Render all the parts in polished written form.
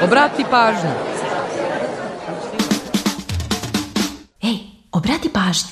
Obrati pažnju. Ej, obrati pažnju.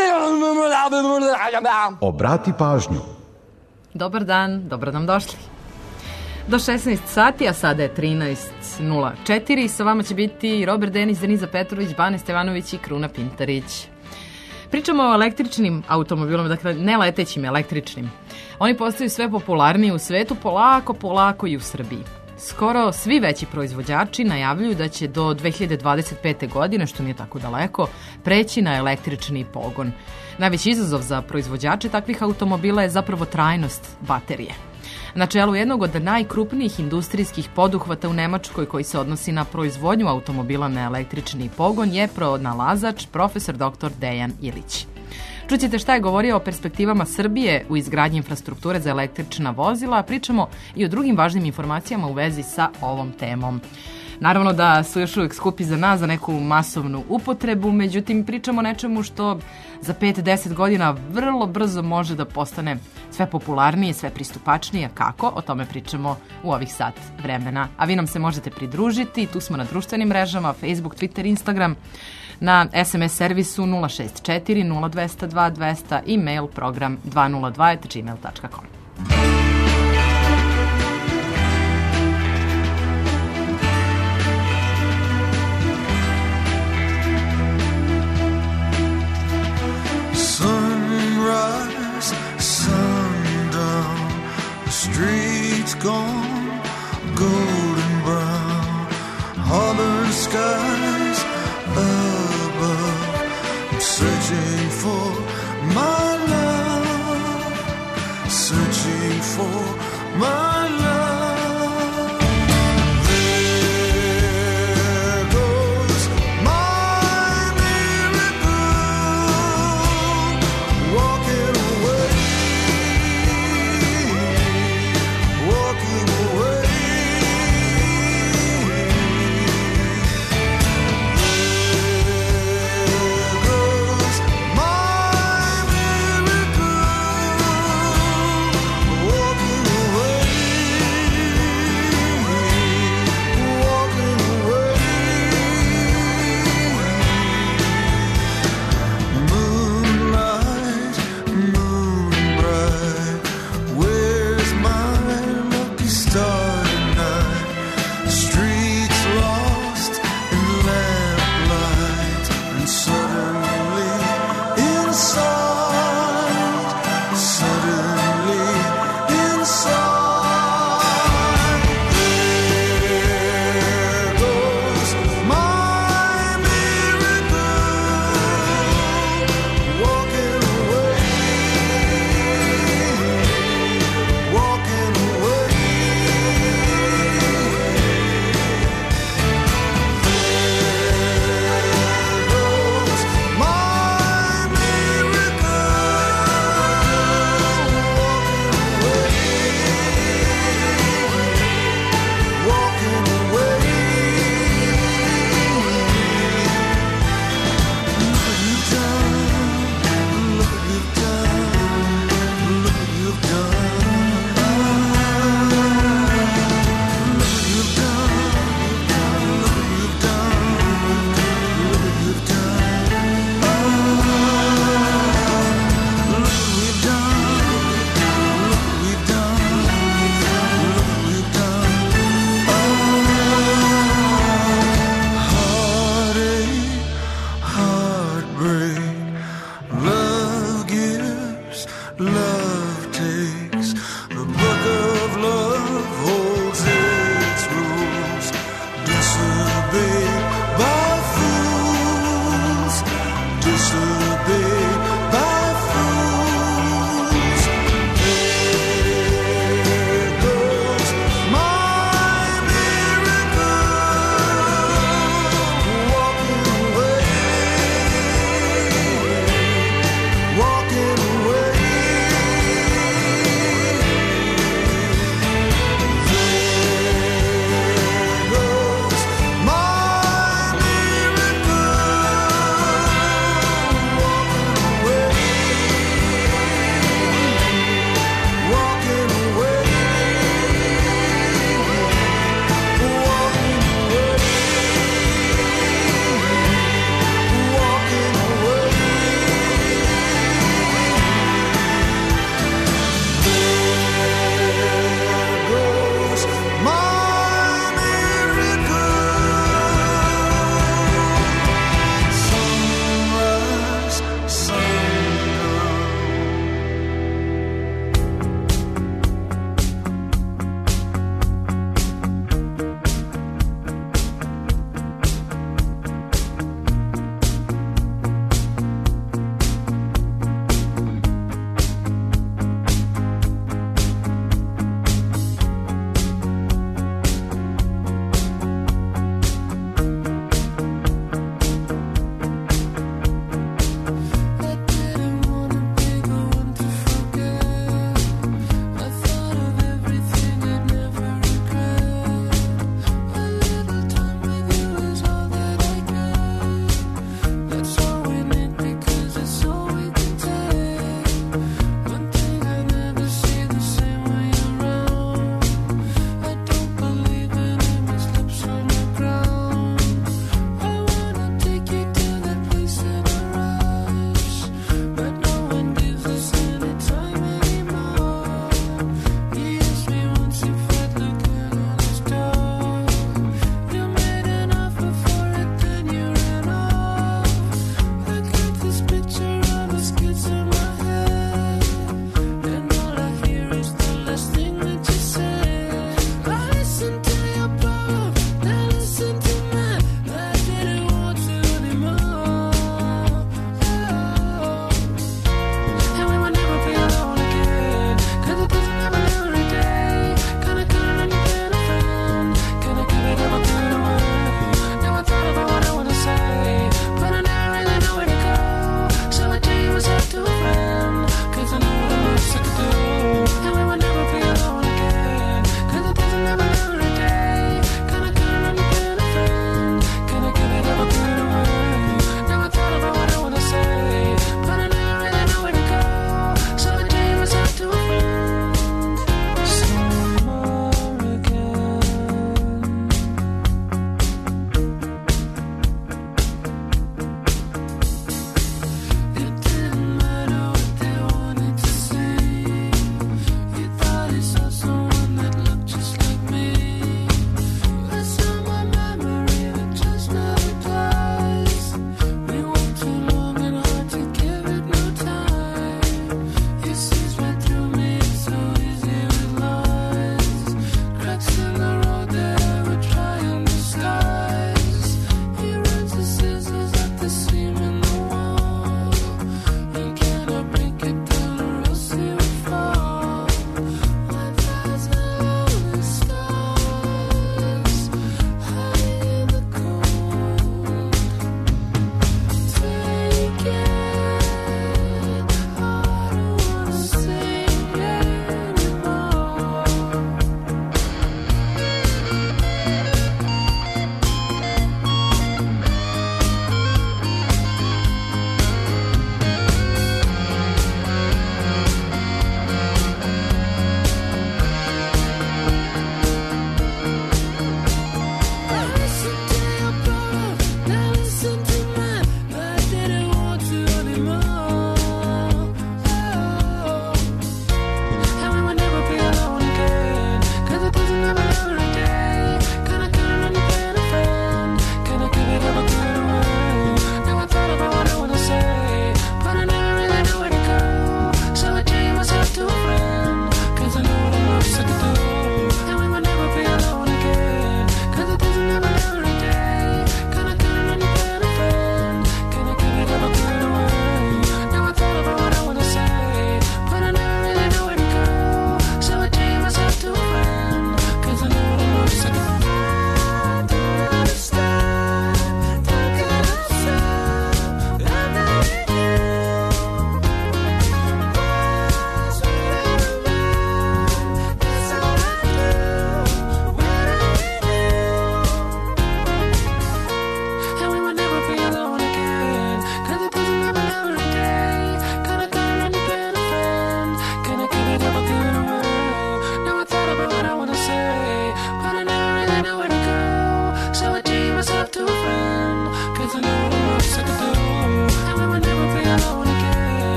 Obrati pažnju. Dobar dan, dobro nam došli. Do 16 sati, a sada je 13.04. Sa vama će biti Robert Denis, Deniza Petrović, Bane Stevanović i Kruna Pintarić. Pričamo o električnim automobilima, dakle ne letećim, električnim. Oni postaju sve popularniji u svetu, polako i u Srbiji. Skoro svi veći proizvođači najavljuju da će do 2025. godine, što nije tako daleko, preći na električni pogon. Najveći izazov za proizvođače takvih automobila je zapravo trajnost baterije. Na čelu jednog od najkrupnijih industrijskih poduhvata u Nemačkoj koji se odnosi na proizvodnju automobila na električni pogon je pronalazač profesor dr. Dejan Ilić. Čućete šta je govorio o perspektivama Srbije u izgradnji infrastrukture za električna vozila, a pričamo i o drugim važnim informacijama u vezi sa ovom temom. Naravno da su još uvijek skupi za nas, za neku masovnu upotrebu, međutim pričamo o nečemu što za 5-10 godina vrlo brzo može da postane sve popularnije, sve pristupačnije. Kako? O tome pričamo u ovih sat vremena. A vi nam se možete pridružiti, tu smo na društvenim mrežama, Facebook, Twitter, Instagram, na SMS servisu 064 0202 200 i mail program 202@gmail.com. Sunrise, sundown, the streets gone golden brown, auburn skies above. I'm searching for my love, searching for my love. There goes my miracle, walking away, walking away. Walking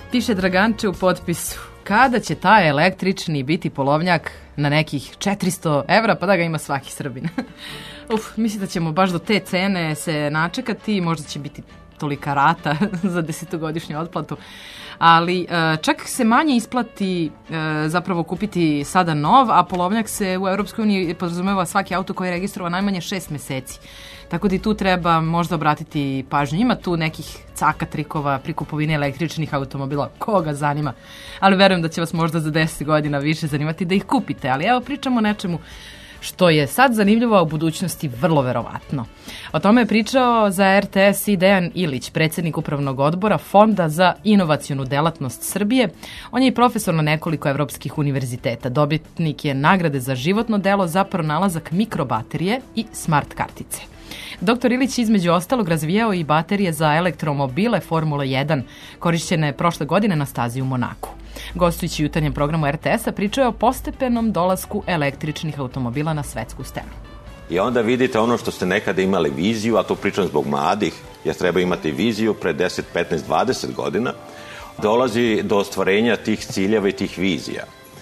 Piše Draganče u potpisu. Kada će taj električni biti polovnjak na nekih 400 evra, pa da ga ima svaki Srbin? Mislim da ćemo baš do te cene se načekati, možda će biti tolika rata za 10-godišnju otplatu. Ali čak se manje isplati zapravo kupiti sada nov, a polovnjak se u Europskoj uniji podrazumeva svaki auto koji je registrovan najmanje 6 meseci. Tako da i tu treba možda obratiti pažnju. Ima tu nekih caka trikova pri kupovini električnih automobila, koga zanima. Ali verujem da će vas možda za 10 godina više zanimati da ih kupite. Ali evo pričamo o nečemu što je sad zanimljivo, a u budućnosti vrlo verovatno. O tome je pričao za RTS i Dejan Ilić, predsjednik upravnog odbora Fonda za inovacionu delatnost Srbije. On je i profesor na nekoliko evropskih univerziteta. Dobitnik je nagrade za životno delo za pronalazak mikrobaterije i smart kartice. Dr. Ilić između ostalog razvijao i baterije za elektromobile Formula 1, korišćene prošle godine na stazi u Monaku. Gostujući u jutarnjem programu RTS-a pričao je o postepenom dolasku električnih automobila na svetsku scenu. I onda vidite ono što ste nekada imali viziju, a to pričam zbog mladih, jer treba imati viziju pre 10, 15, 20 godina, dolazi do ostvarenja tih ciljeva i tih vizija.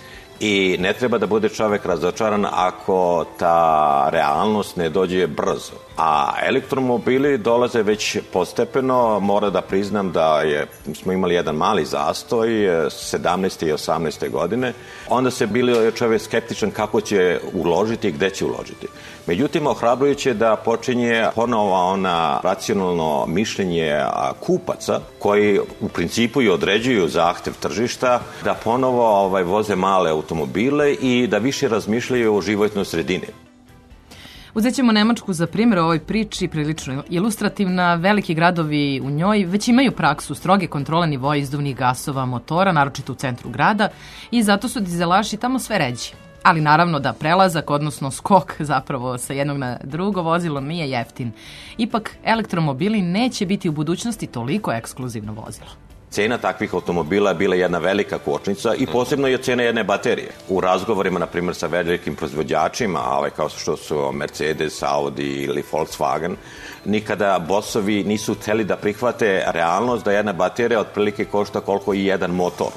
I ne treba da bude čovek razočaran ako ta realnost ne dođe brzo. A elektromobili dolaze već postepeno, mora da priznam da smo imali jedan mali zastoj 17. i 18. godine. Onda se bili čovek skeptičan kako će uložiti i gde će uložiti. Međutim, ohrabrujuće da počinje ponovo ona racionalno mišljenje kupaca koji u principu i određuju zahtev tržišta da ponovo voze male automobile i da više razmišljaju o životnoj sredini. Uzet ćemo Nemačku za primjer u ovoj priči, prilično ilustrativna. Veliki gradovi u njoj već imaju praksu stroge kontrole nivoa izduvnih gasova motora, naročito u centru grada, i zato su dizelaši tamo sve ređi. Ali naravno da prelazak, odnosno skok zapravo sa jednog na drugo vozilo nije jeftin. Ipak elektromobili neće biti u budućnosti toliko ekskluzivno vozilo. Cena takvih automobila je bila jedna velika kočnica i posebno je cena jedne baterije. U razgovorima, na primjer, sa velikim proizvođačima, kao što su Mercedes, Audi ili Volkswagen, nikada bosovi nisu hteli da prihvate realnost da jedna baterija otprilike košta koliko i jedan motor.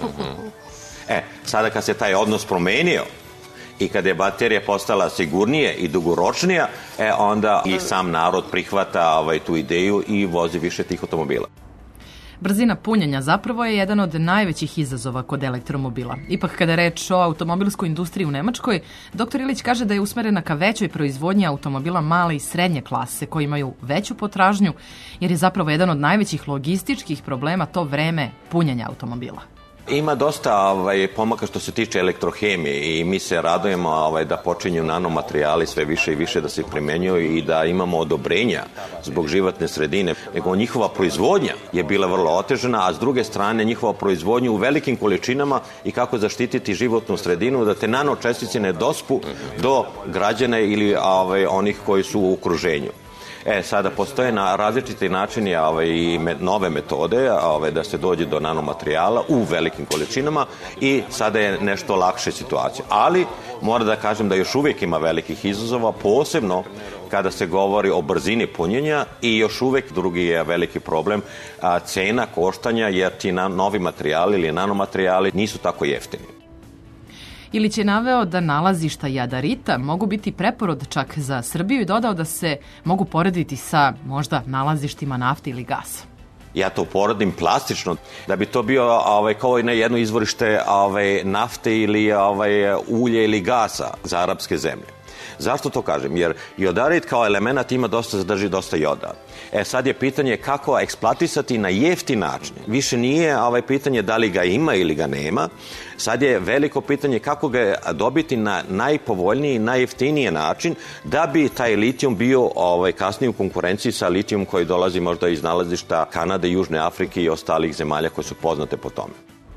Sada kad se taj odnos promenio i kad je baterija postala sigurnije i dugoročnija, onda i sam narod prihvata tu ideju i vozi više tih automobila. Brzina punjenja zapravo je jedan od najvećih izazova kod elektromobila. Ipak kada je reč o automobilskoj industriji u Nemačkoj, dr. Ilić kaže da je usmerena ka većoj proizvodnji automobila male i srednje klase koji imaju veću potražnju, jer je zapravo jedan od najvećih logističkih problema to vreme punjenja automobila. Ima dosta pomaka što se tiče elektrohemije i mi se radujemo da počinju nanomaterijali sve više i više da se primenjuju i da imamo odobrenja zbog životne sredine. Nego njihova proizvodnja je bila vrlo otežana, a s druge strane njihova proizvodnja u velikim količinama i kako zaštititi životnu sredinu da te nanočestice ne dospu do građana ili onih koji su u okruženju. Sada postoje različiti načini i nove metode da se dođe do nanomaterijala u velikim količinama i sada je nešto lakše situacija. Ali moram da kažem da još uvijek ima velikih izazova, posebno kada se govori o brzini punjenja i još uvijek drugi je veliki problem cena koštanja jer ti novi materijali ili nanomaterijali nisu tako jeftini. Ilić je naveo da nalazišta jadarita mogu biti preporod čak za Srbiju i dodao da se mogu porediti sa možda nalazištima nafte ili gasa. Ja to poredim plastično, da bi to bio kao i jedno izvorište nafte ili ulje ili gasa za arapske zemlje. Zašto to kažem? Jer jodarit kao element sadrži dosta joda. Sad je pitanje kako eksploatisati na jeftin način. Više nije pitanje da li ga ima ili ga nema. Sad je veliko pitanje kako ga dobiti na najpovoljniji i najjeftiniji način da bi taj litijum bio kasnije u konkurenciji sa litijum koji dolazi možda iz nalazišta Kanade, Južne Afrike i ostalih zemalja koje su poznate po tome.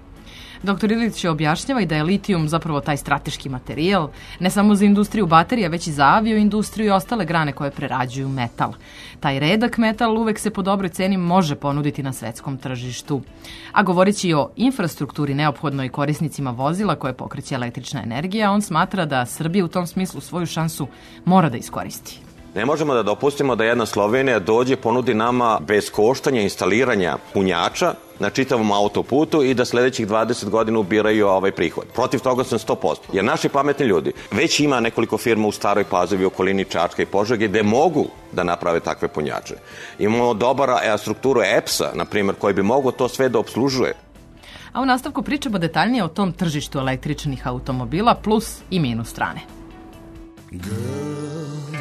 Dr. Ilić objašnjava i da je litijum zapravo taj strateški materijal, ne samo za industriju baterija, već i za avioindustriju i ostale grane koje prerađuju metal. Taj redak metal uvek se po dobroj ceni može ponuditi na svetskom tržištu. A govoreći o infrastrukturi neophodnoj korisnicima vozila koje pokreće električna energija, on smatra da Srbija u tom smislu svoju šansu mora da iskoristi. Ne možemo da dopustimo da jedna Slovenija dođe ponudi nama bez koštanja instaliranja punjača na čitavom autoputu i da sledećih 20 godina ubiraju ovaj prihod. Protiv toga sam 100%. Jer naši pametni ljudi, već ima nekoliko firma u Staroj Pazovi, okolini Čačka i Požege, gde mogu da naprave takve punjače. Imamo dobra strukturu EPS-a, na primjer, koji bi mogo to sve da obslužuje. A u nastavku pričamo detaljnije o tom tržištu električnih automobila, plus i minus strane. Girl,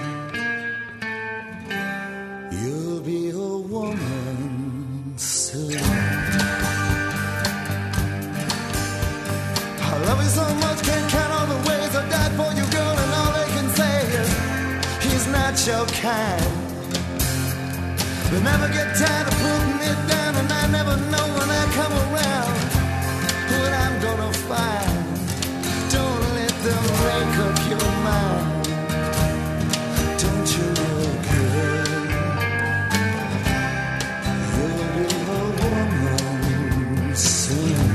you'll be a woman soon. I love you so much, can't count all the ways I died for you, girl, and all they can say is he's not your kind. They never get tired of putting it down, and I never know when I come around what I'm gonna find. Don't let them make up your mind. Don't you know, girl, you'll be a woman soon.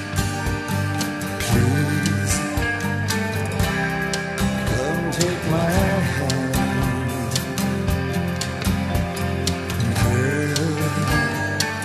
Please, come take my hand. Girl,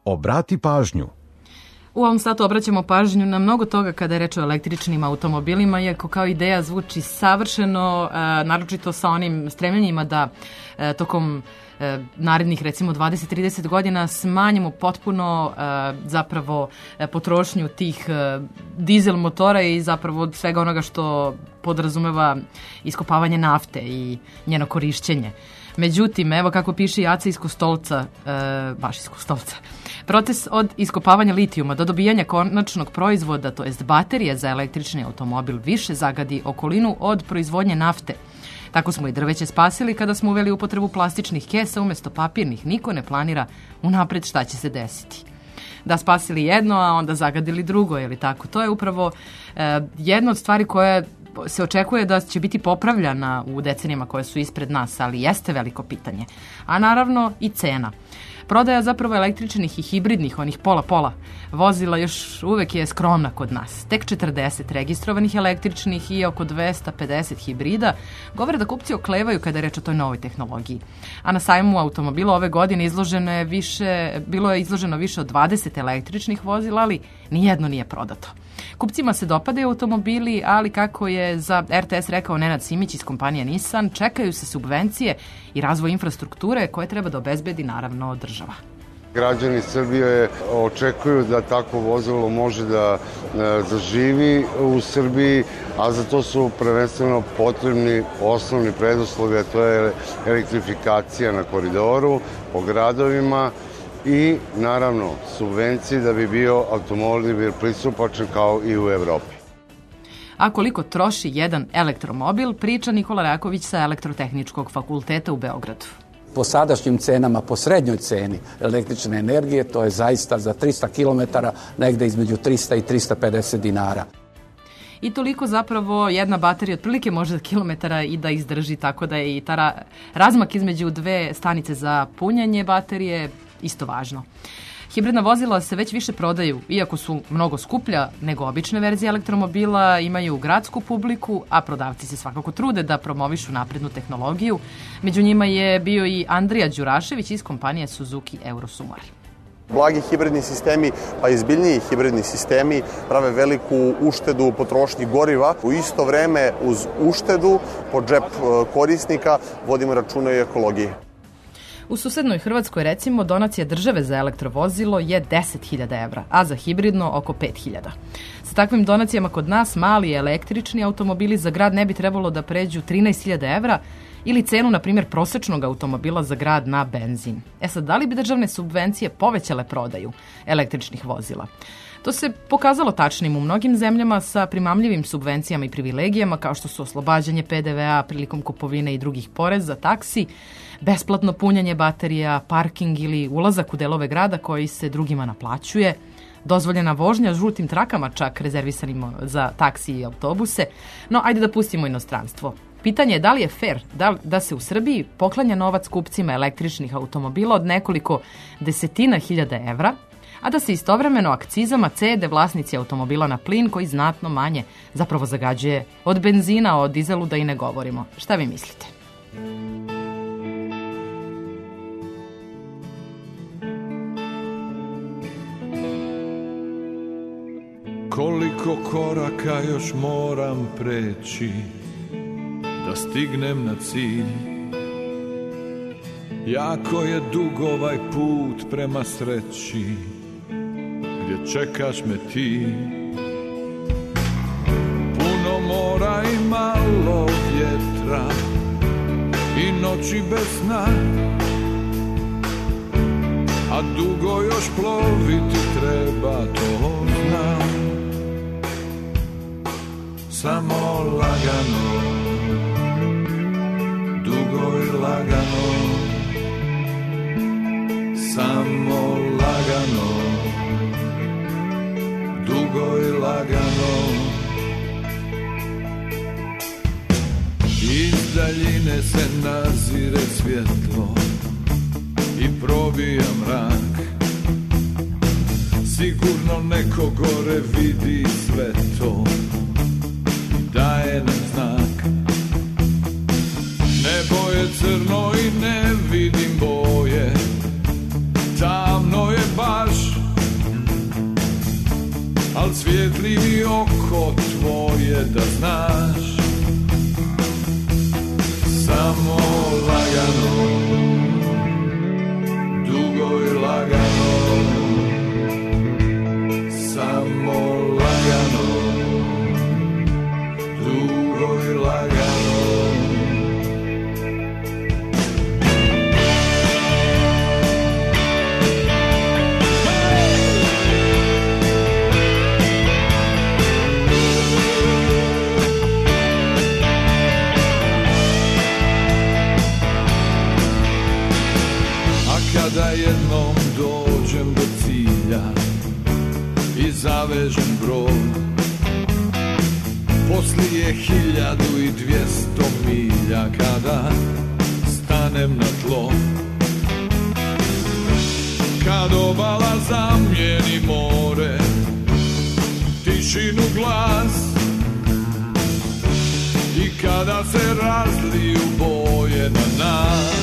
Obrati pažnju. U ovom satu obraćamo pažnju na mnogo toga kada je reč o električnim automobilima, iako kao ideja zvuči savršeno, naročito sa onim stremljenjima da tokom narednih recimo 20-30 godina smanjimo potpuno zapravo potrošnju tih dizel motora i zapravo svega onoga što podrazumeva iskopavanje nafte i njeno korišćenje. Međutim, evo kako piše i Aca iz Kostolca, baš iz Kostolca, proces od iskopavanja litijuma do dobijanja konačnog proizvoda, to jest baterije za električni automobil, više zagadi okolinu od proizvodnje nafte. Tako smo i drveće spasili kada smo uveli upotrebu plastičnih kesa umjesto papirnih. Niko ne planira unapred šta će se desiti. Da spasili jedno, a onda zagadili drugo, ili tako. To je upravo jedna od stvari koje se očekuje da će biti popravljana u decenijama koje su ispred nas, ali jeste veliko pitanje. A naravno i cena. Prodaja zapravo električnih i hibridnih, onih pola-pola vozila još uvek je skromna kod nas. Tek 40 registrovanih električnih i oko 250 hibrida govore da kupci oklevaju kada je reč o toj novoj tehnologiji. A na sajmu automobila ove godine bilo je izloženo više od 20 električnih vozila, ali nijedno nije prodato. Kupcima se dopadaju automobili, ali kako je za RTS rekao Nenad Simić iz kompanije Nissan, čekaju se subvencije i razvoj infrastrukture koje treba da obezbedi naravno država. Građani Srbije očekuju da takvo vozilo može da zaživi u Srbiji, a za to su prvenstveno potrebni osnovni preduslovi, a to je elektrifikacija na koridoru, po gradovima i naravno subvencije da bi bio automobil pristupačan kao i u Evropi. A koliko troši jedan elektromobil, priča Nikola Raković sa Elektrotehničkog fakulteta u Beogradu. Po sadašnjim cenama, po srednjoj ceni električne energije, to je zaista za 300 km negde između 300 i 350 dinara. I toliko zapravo jedna baterija otprilike može kilometara i da izdrži, tako da je i ta razmak između dve stanice za punjanje baterije isto važno. Hibridna vozila se već više prodaju, iako su mnogo skuplja nego obične verzije elektromobila, imaju gradsku publiku, a prodavci se svakako trude da promovišu naprednu tehnologiju. Među njima je bio i Andrija Đurašević iz kompanije Suzuki Eurosumar. Blagi hibridni sistemi, pa i zbiljniji hibridni sistemi prave veliku uštedu u potrošnji goriva. U isto vreme uz uštedu po džep korisnika vodimo računa i ekologiji. U susednoj Hrvatskoj, recimo, donacija države za elektrovozilo je 10.000 evra, a za hibridno oko 5.000. Sa takvim donacijama kod nas mali električni automobili za grad ne bi trebalo da pređu 13.000 evra ili cenu, na primjer, prosečnog automobila za grad na benzin. Sad, da li bi državne subvencije povećale prodaju električnih vozila? To se pokazalo tačnim u mnogim zemljama sa primamljivim subvencijama i privilegijama kao što su oslobađanje PDV-a prilikom kupovine i drugih poreza, taksi, besplatno punjanje baterija, parking ili ulazak u delove grada koji se drugima naplaćuje, dozvoljena vožnja žutim trakama, čak rezervisanim za taksi i autobuse. No, ajde da pustimo inostranstvo. Pitanje je da li je fair da se u Srbiji poklanja novac kupcima električnih automobila od nekoliko desetina hiljada evra, a da se istovremeno akcizama cede vlasnici automobila na plin koji znatno manje zapravo zagađuje od benzina, o dizelu da i ne govorimo. Šta vi mislite? Koliko koraka još moram preći da stignem na cilj. Jako je dug ovaj put prema sreći, gdje čekaš me ti. Puno mora i malo vjetra i noći bez sna, a dugo još ploviti treba, to znam. Samo lagano, dugo i lagano, samo lagano, dugo i lagano. Iz daljine se nazire svjetlo i probija mrak. Sigurno neko gore vidi sve to, daje nam znak. Nebo je crno i ne vidim boje, tamno je baš da znaš. Samo lagano, dugo i lagano, samo lagano, dugo i lagano. Kada jednom dođem do cilja i zavežem brod, poslije 1200 milja kada stanem na tlo, kad obala zamijeni more, tišinu glas, i kada se razliju boje na nas.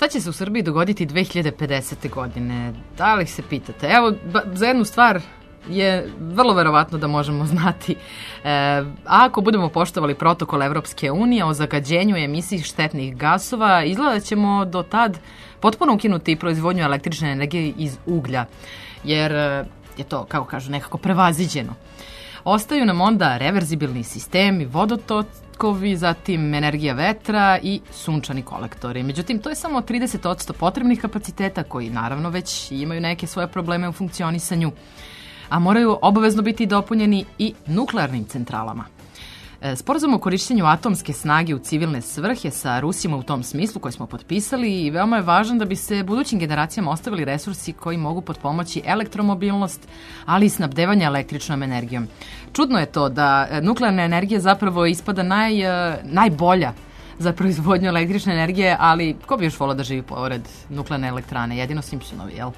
Šta će se u Srbiji dogoditi 2050. godine? Da li se pitate? Evo, za jednu stvar je vrlo verovatno da možemo znati. Ako budemo poštovali protokol Evropske unije o zagađenju i emisiji štetnih gasova, izgleda ćemo do tad potpuno ukinuti proizvodnju električne energije iz uglja, jer je to, kako kažu, nekako prevaziđeno. Ostaju nam onda reverzibilni sistemi, vodotokovi, zatim energija vetra i sunčani kolektori. Međutim, to je samo 30% potrebnih kapaciteta koji naravno već imaju neke svoje probleme u funkcionisanju, a moraju obavezno biti dopunjeni i nuklearnim centralama. Sporazum o korišćenju atomske snage u civilne svrhe sa Rusima u tom smislu koji smo potpisali i veoma je važan da bi se budućim generacijama ostavili resursi koji mogu potpomoći elektromobilnost, ali i snabdevanje električnom energijom. Čudno je to da nuklearna energija zapravo ispada najbolja za proizvodnju električne energije, ali ko bi još volao da živi pored nuklearne elektrane? Jedino Simpsonovi, jel?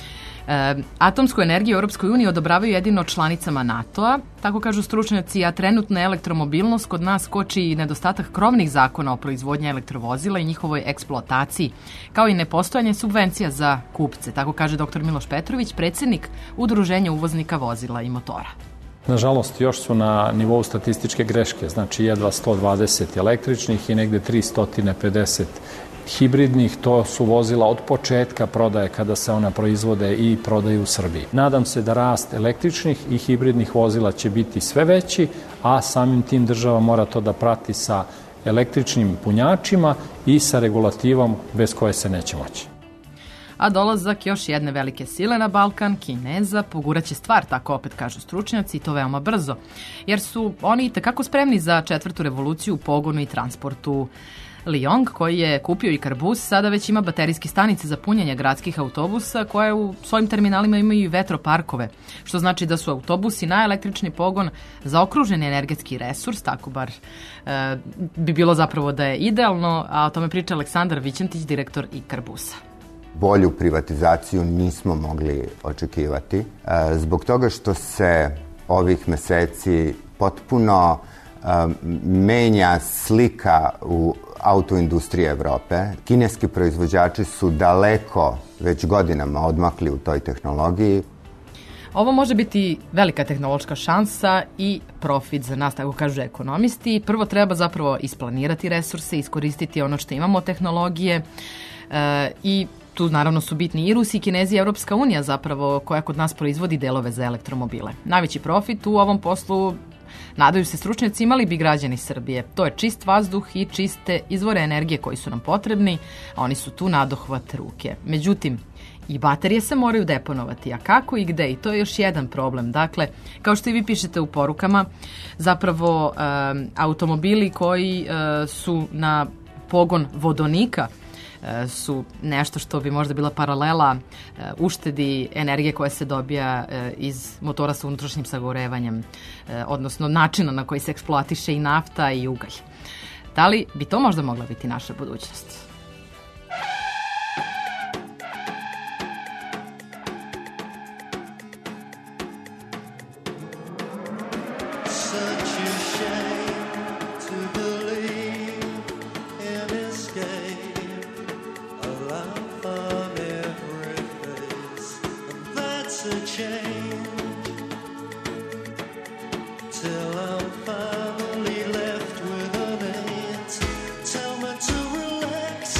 Atomsku energiju u Europskoj uniji odobravaju jedino članicama NATO-a, tako kažu stručnjaci, a trenutna elektromobilnost kod nas koči i nedostatak krovnih zakona o proizvodnji elektrovozila i njihovoj eksploataciji, kao i nepostojanje subvencija za kupce, tako kaže dr. Miloš Petrović, predsjednik Udruženja uvoznika vozila i motora. Nažalost, još su na nivou statističke greške, znači jedva 120 električnih i negde 350 hibridnih, to su vozila od početka prodaje kada se ona proizvode i prodaju u Srbiji. Nadam se da rast električnih i hibridnih vozila će biti sve veći, a samim tim država mora to da prati sa električnim punjačima i sa regulativom bez koje se neće moći. A dolazak još jedne velike sile na Balkan, Kineza, poguraće stvar, tako opet kažu stručnjaci, i to veoma brzo, jer su oni itekako spremni za četvrtu revoluciju u pogonu i transportu. Li-Yong, koji je kupio i Karbus, sada već ima baterijske stanice za punjenje gradskih autobusa koje u svojim terminalima imaju i vetroparkove, što znači da su autobusi na električni pogon zaokruženi energetski resurs, tako bar bi bilo zapravo da je idealno, a o tome priča Aleksandar Vićentić, direktor i Karbusa. Bolju privatizaciju nismo mogli očekivati, zbog toga što se ovih meseci potpuno menja slika u autoindustrije Evrope. Kineski proizvođači su daleko već godinama odmakli u toj tehnologiji. Ovo može biti velika tehnološka šansa i profit za nas, tako kažu ekonomisti. Prvo treba zapravo isplanirati resurse, iskoristiti ono što imamo tehnologije i tu naravno su bitni i Rusi, i Kinezi i Evropska unija zapravo koja kod nas proizvodi delove za elektromobile. Najveći profit u ovom poslu, nadaju se stručnjaci, imali bi građani Srbije. To je čist vazduh i čiste izvore energije koji su nam potrebni, a oni su tu nadohvat ruke. Međutim, i baterije se moraju deponovati, a kako i gde? I to je još jedan problem. Dakle, kao što i vi pišete u porukama, zapravo automobili koji su na pogon vodonika su nešto što bi možda bila paralela uštedi energije koja se dobija iz motora sa unutrašnjim sagorevanjem, odnosno načina na koji se eksploatiše i nafta i ugalj. Da li bi to možda mogla biti naša budućnost? Till I'm finally left with an aunt. Tell me to relax.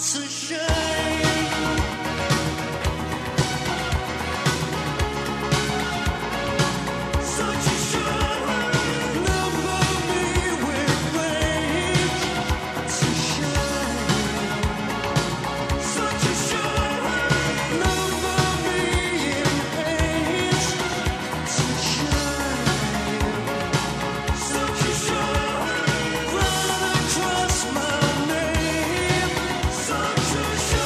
Run across my name, such a shame.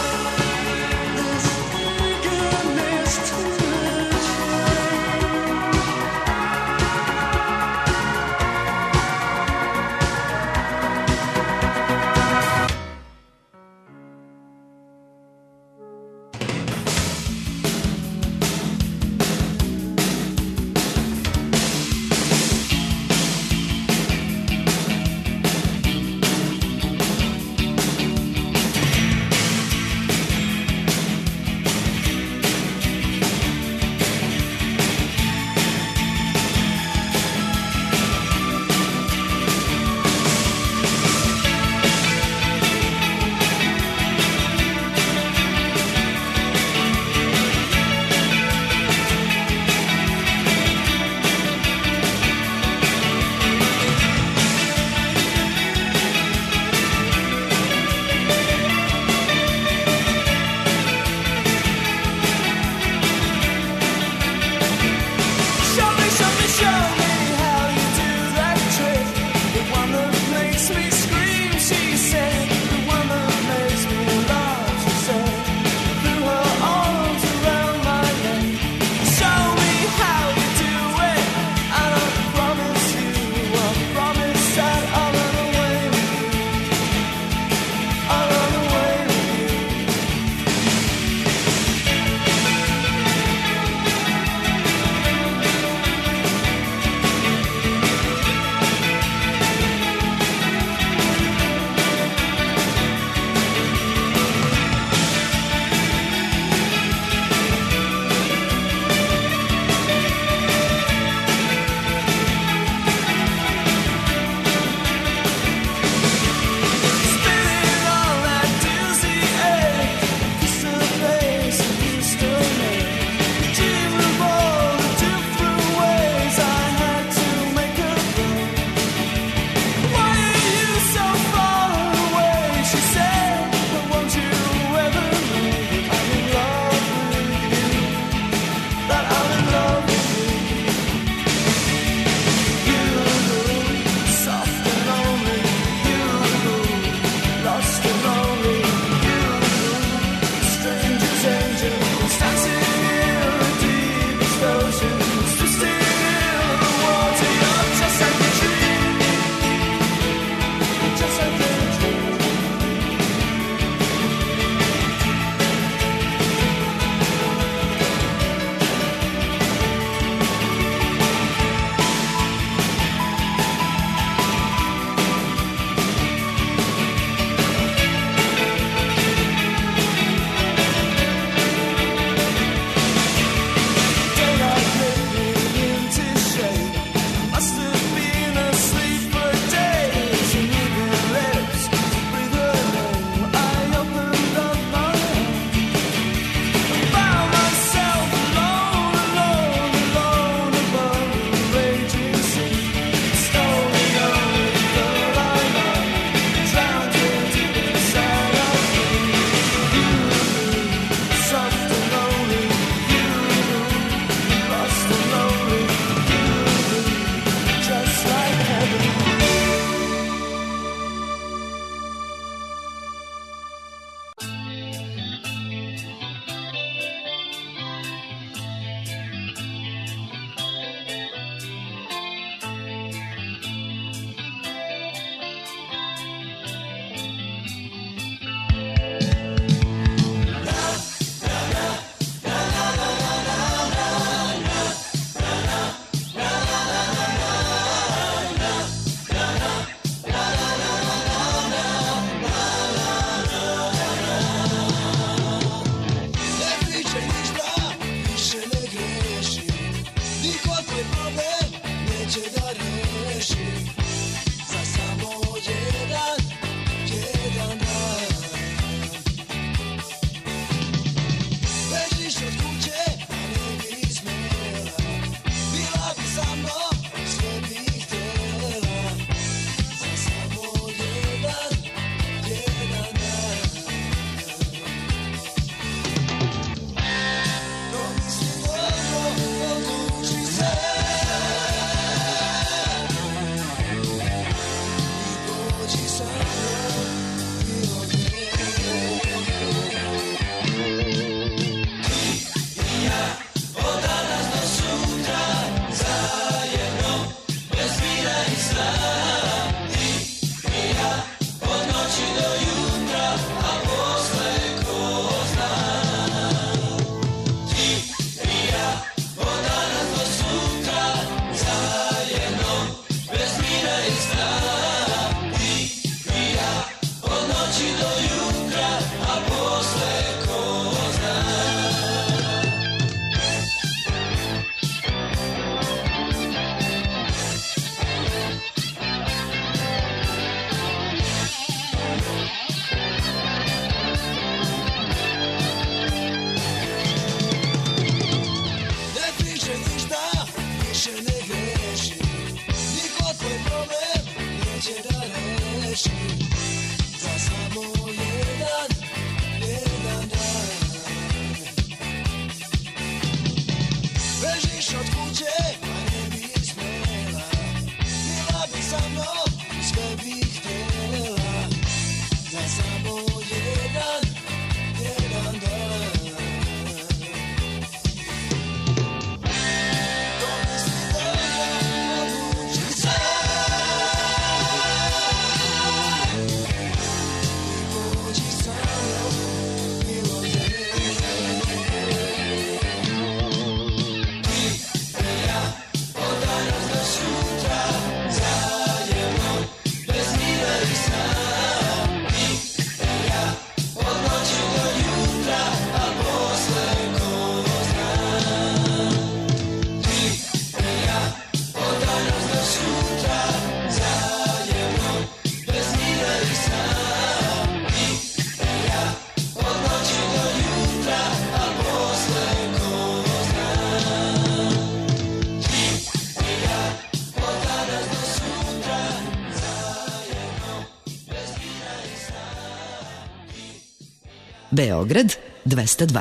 Beograd 202.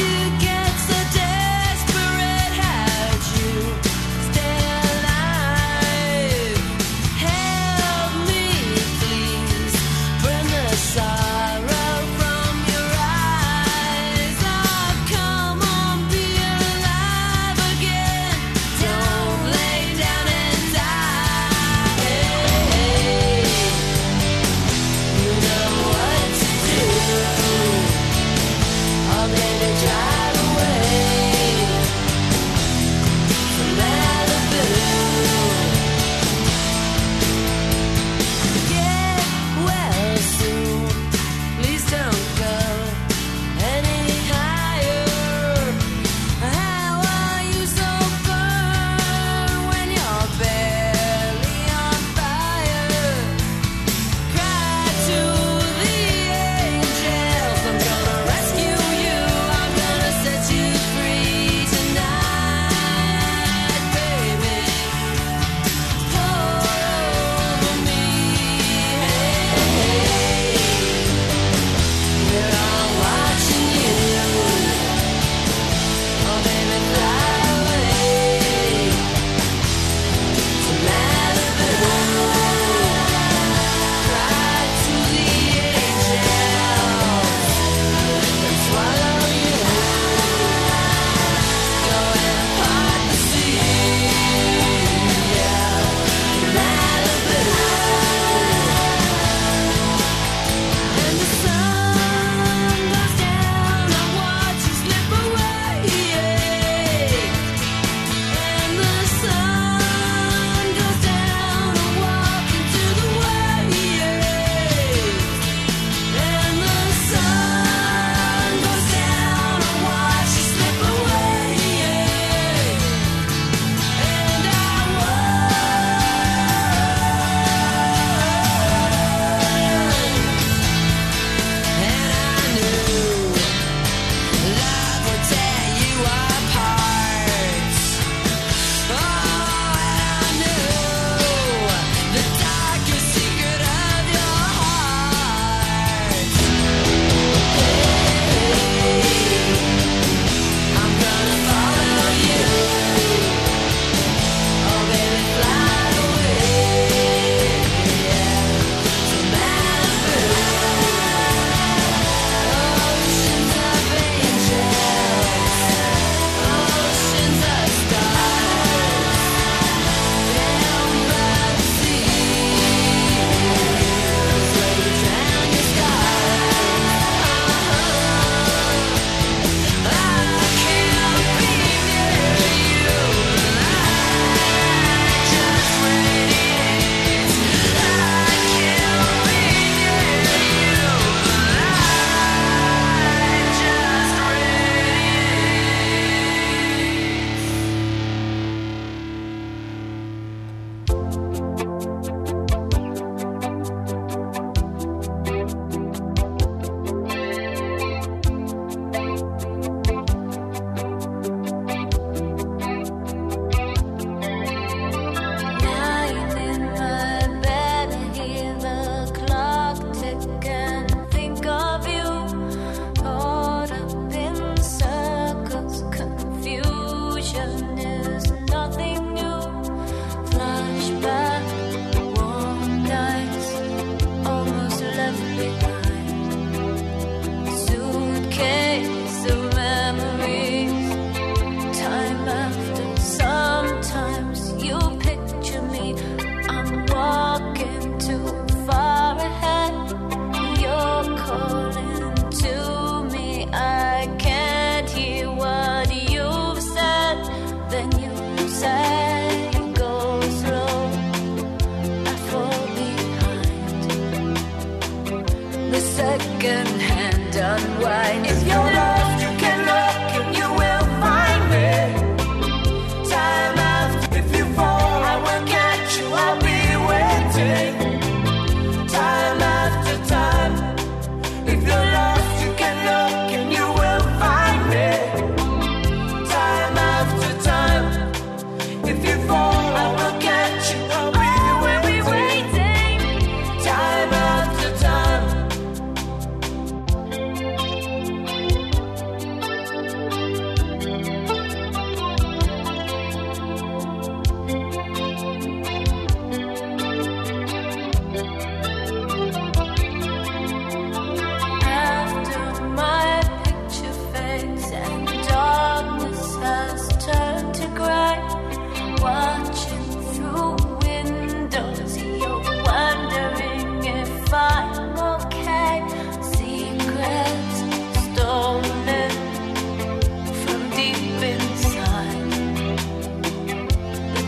Desperate, how'd you stay alive?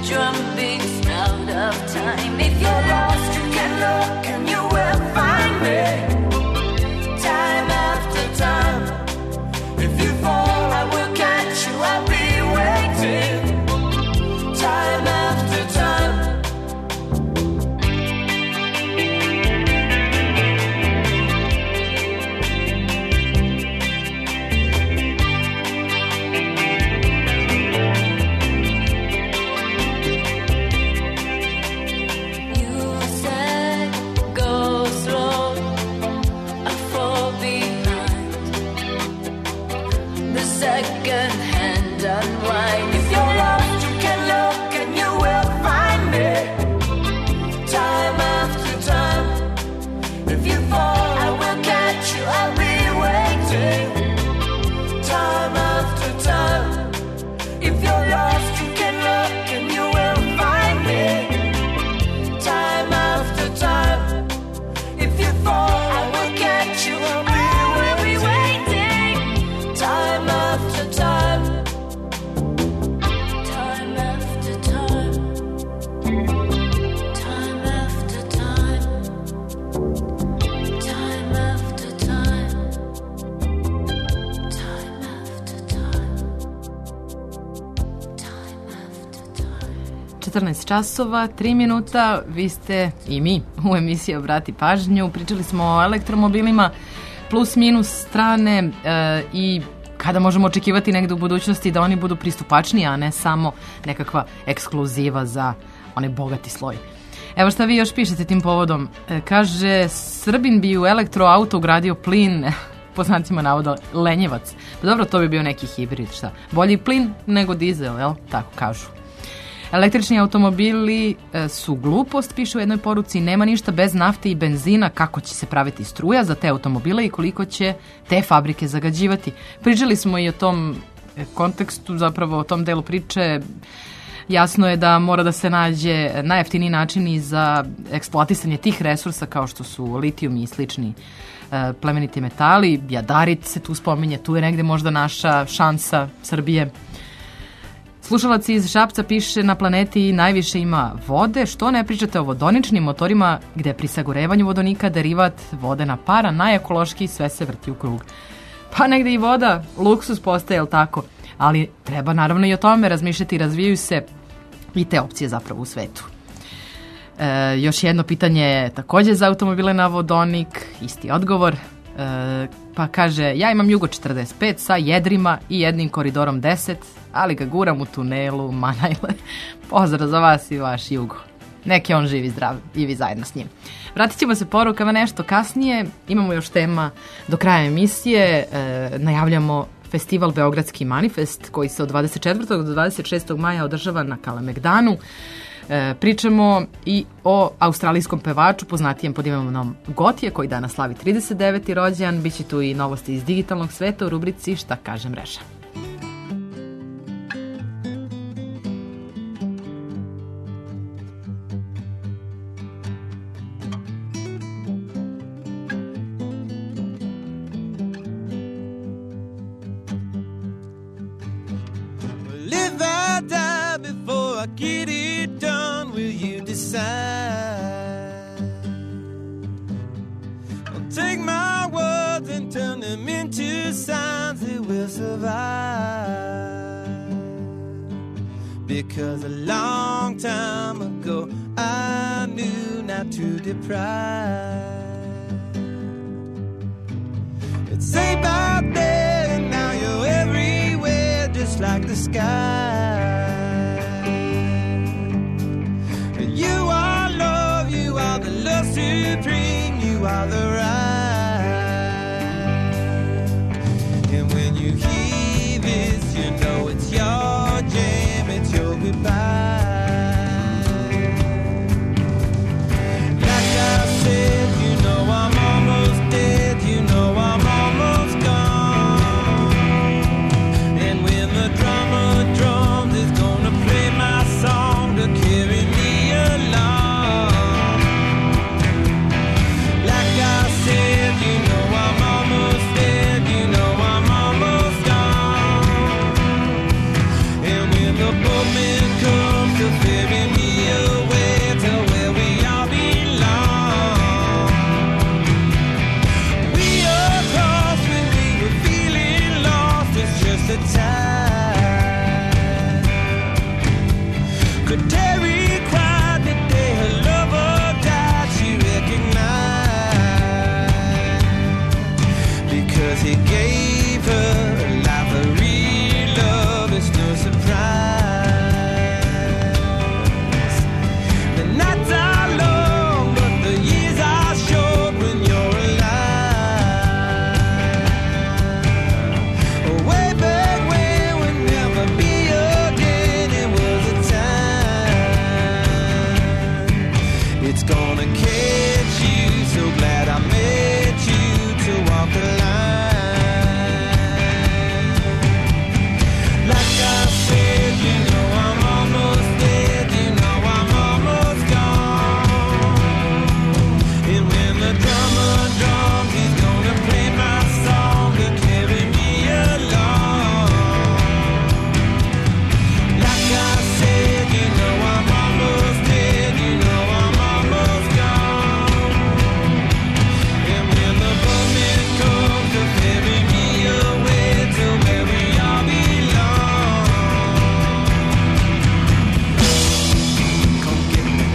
drum beats out of time. If you're lost, you can look and you will find me. Time after time. If you fall, I will catch you. I'll be waiting. Time after time. Second hand unwind. If you're lost, you can look and you will find me. Time after time. If you fall, I will catch you. I'll be waiting. Time after time. If you're lost, you can look and you will find me. Time after time. If you fall, I will catch you. I'll be waiting. Time after time. Time after time. Time after time. Time after time. Time after time. Time after time. 14 časova, 3 minuta, vi ste i mi u emisiji Obrati pažnju. Pričali smo o elektromobilima, plus minus strane i kada možemo očekivati negde u budućnosti da oni budu pristupačniji, a ne samo nekakva ekskluziva za onaj bogati sloj. Evo šta vi još pišete tim povodom. Kaže, Srbin bi u elektroauto ugradio plin, po znacima navoda lenjevac. Pa dobro, to bi bio neki hibrid, šta? Bolji plin nego dizel, jel? Tako kažu. Električni automobili su glupost, piše u jednoj poruci, nema ništa bez nafte i benzina, kako će se praviti struja za te automobile i koliko će te fabrike zagađivati. Pričali smo i o tom kontekstu, zapravo o tom delu priče. Jasno je da mora da se nađe najjeftiniji načini za eksploatisanje tih resursa kao što su litijum i slični plemeniti metali. Jadarit se tu spominje, tu je negde možda naša šansa Srbije. Slušalac iz Šapca piše, na planeti najviše ima vode, što ne pričate o vodoničnim motorima gde pri sagorevanju vodonika derivat vodena para najekološkiji, sve se vrti u krug. Pa negde i voda, luksus postaje, jel tako? Ali treba naravno i o tome razmišljati, razvijaju se i te opcije zapravo u svetu. Još jedno pitanje takođe za automobile na vodonik, isti odgovor. Pa kaže, ja imam Jugo 45 sa jedrima i jednim koridorom 10, ali ga guram u tunelu Manajle. Pozdrav za vas i vaš Jugo. Neke on živi zdrav i vi zajedno s njim. Vratit ćemo se porukama nešto kasnije. Imamo još tema do kraja emisije. Najavljamo festival Beogradski manifest koji se od 24. do 26. maja održava na Kalemegdanu. Pričamo i o australijskom pevaču poznatijem pod imenom Gotje koji danas slavi 39. rođendan. Biće tu i novosti iz digitalnog sveta u rubrici Šta kaže mreža. Get it done, will you decide? I'll take my words and turn them into signs that will survive. Because a long time ago I knew not to deprive. It's safe out there and now you're everywhere just like the sky. You are love, you are the love supreme, you are the right. And when you hear this, you know it's your jam, it's your goodbye. Like I said, you know I'm almost dead, you know I'm almost gone. And when the drummer drums is gonna play my song to carry me along. Like I But Terry cried the day her lover died. She recognized, because he gave her a life of real love. It's no surprise. The nights are long, but the years are short when you're alive. Way back when we'll never be again, it was a time. It's gonna catch you, so glad I met you to walk the line. Like I said, you know I'm almost dead, you know I'm almost gone. And when the drummer drums, he's gonna play my song to carry me along. Like I said, you know I'm almost dead, you know I'm almost gone. And when the boatman comes to carry me away to where we all belong. Come get me.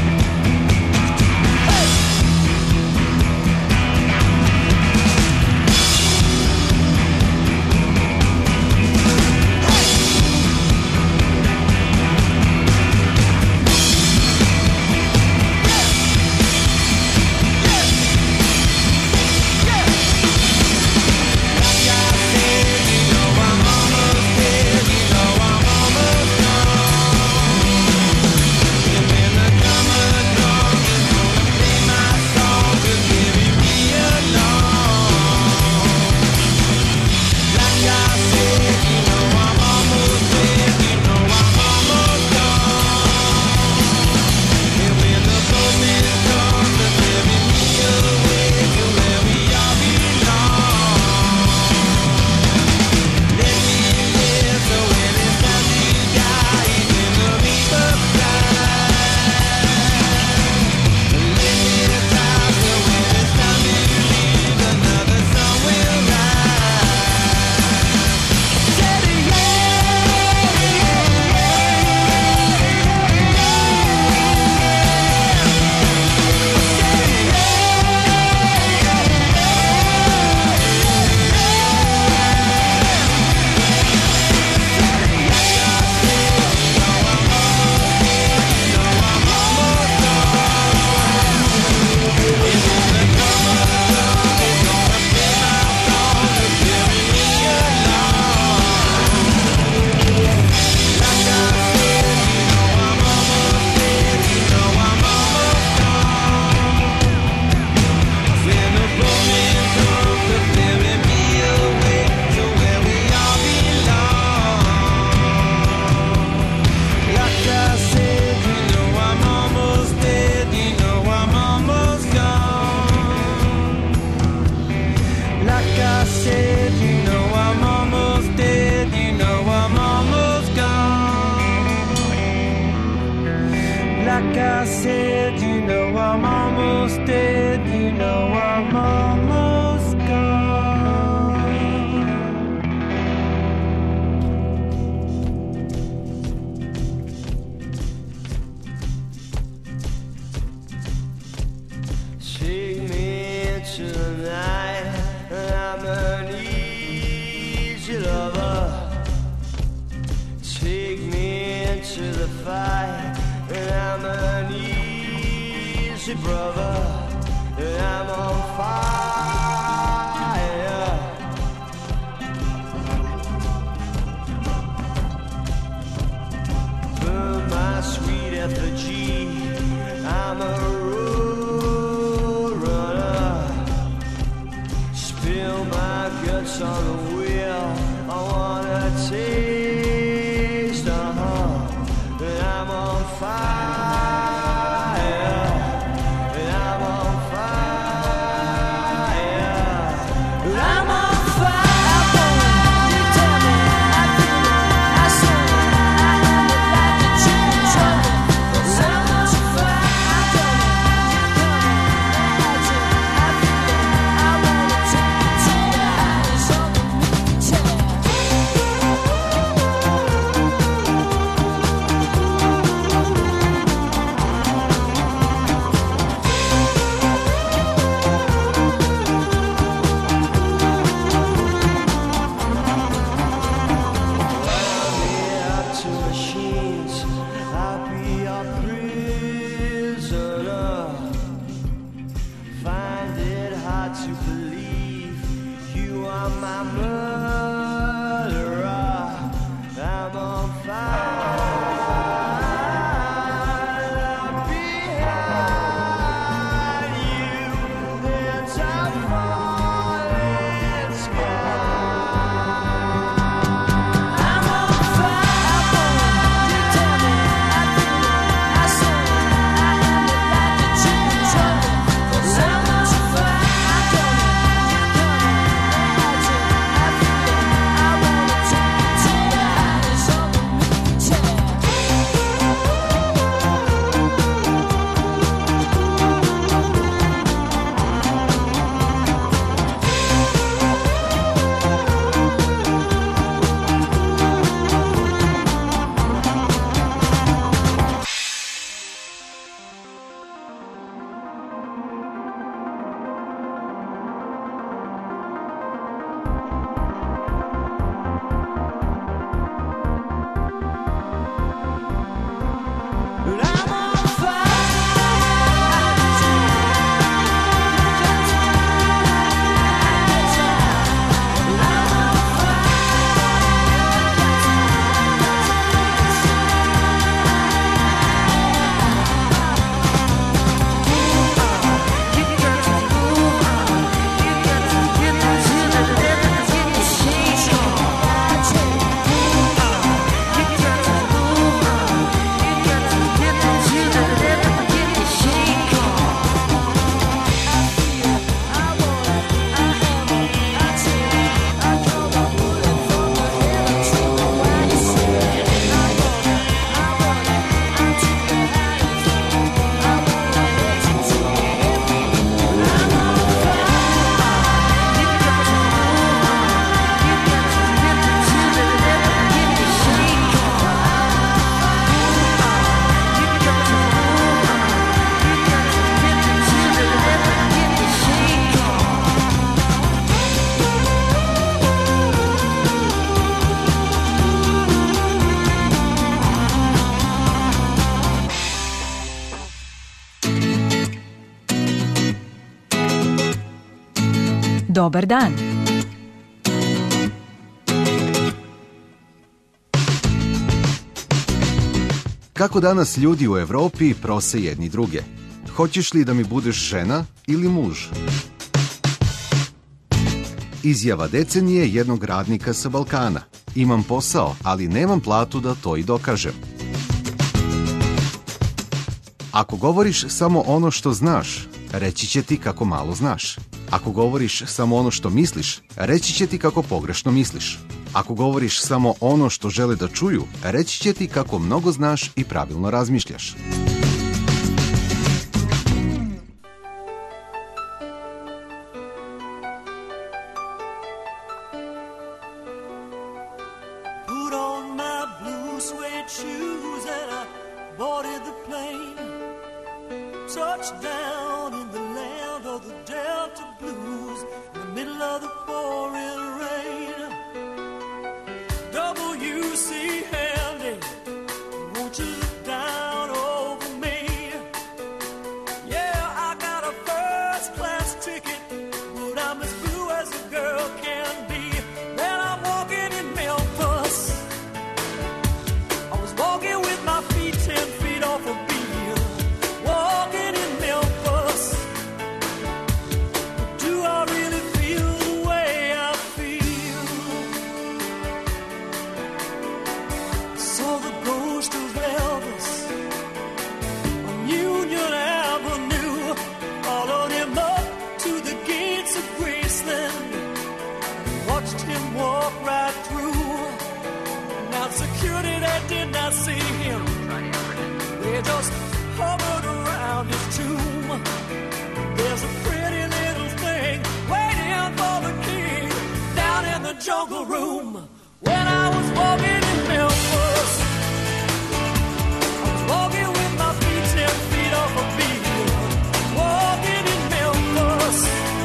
Like I said, you know I'm almost dead, you know I'm almost gone. Take me into the night, I'm an easy lover. Take me into the fight, and I'm an easy brother, and I'm on fire. Burn my sweet effigy, I'm a road runner. Spill my guts on the wheel, I wanna taste, and I'm on fire. Dobar dan. Kako danas ljudi u Evropi prose jedni druge? Hoćeš li da mi budeš žena ili muž? Izjava decenije jednog radnika sa Balkana. Imam posao, ali nemam platu da to i dokažem. Ako govoriš samo ono što znaš, reći će ti kako malo znaš. Ako govoriš samo ono što misliš, reći će ti kako pogrešno misliš. Ako govoriš samo ono što žele da čuju, reći će ti kako mnogo znaš i pravilno razmišljaš. Put on my blue suede shoes and I boarded the plane. Touched down in the land of the Delta Blues in the middle of the pouring rain. W.C. Handy, won't you look down over me? Yeah, I got a first class ticket, but I'm as blue as a girl can be. Then I'm walking in Memphis. I was walking with my feet 10 feet off a beam. Walking in Memphis. But do I really feel the way I feel? Saw the ghost of Elvis on Union Avenue. Followed him up to the gates of Graceland. Watched him walk right through. Now security, they did not see him. They just hovered around his tomb. There's a pretty little thing waiting for the king down in the jungle room. When I was walking in Memphis, I was walking with my feet 10 feet off a beat. Walking in Memphis.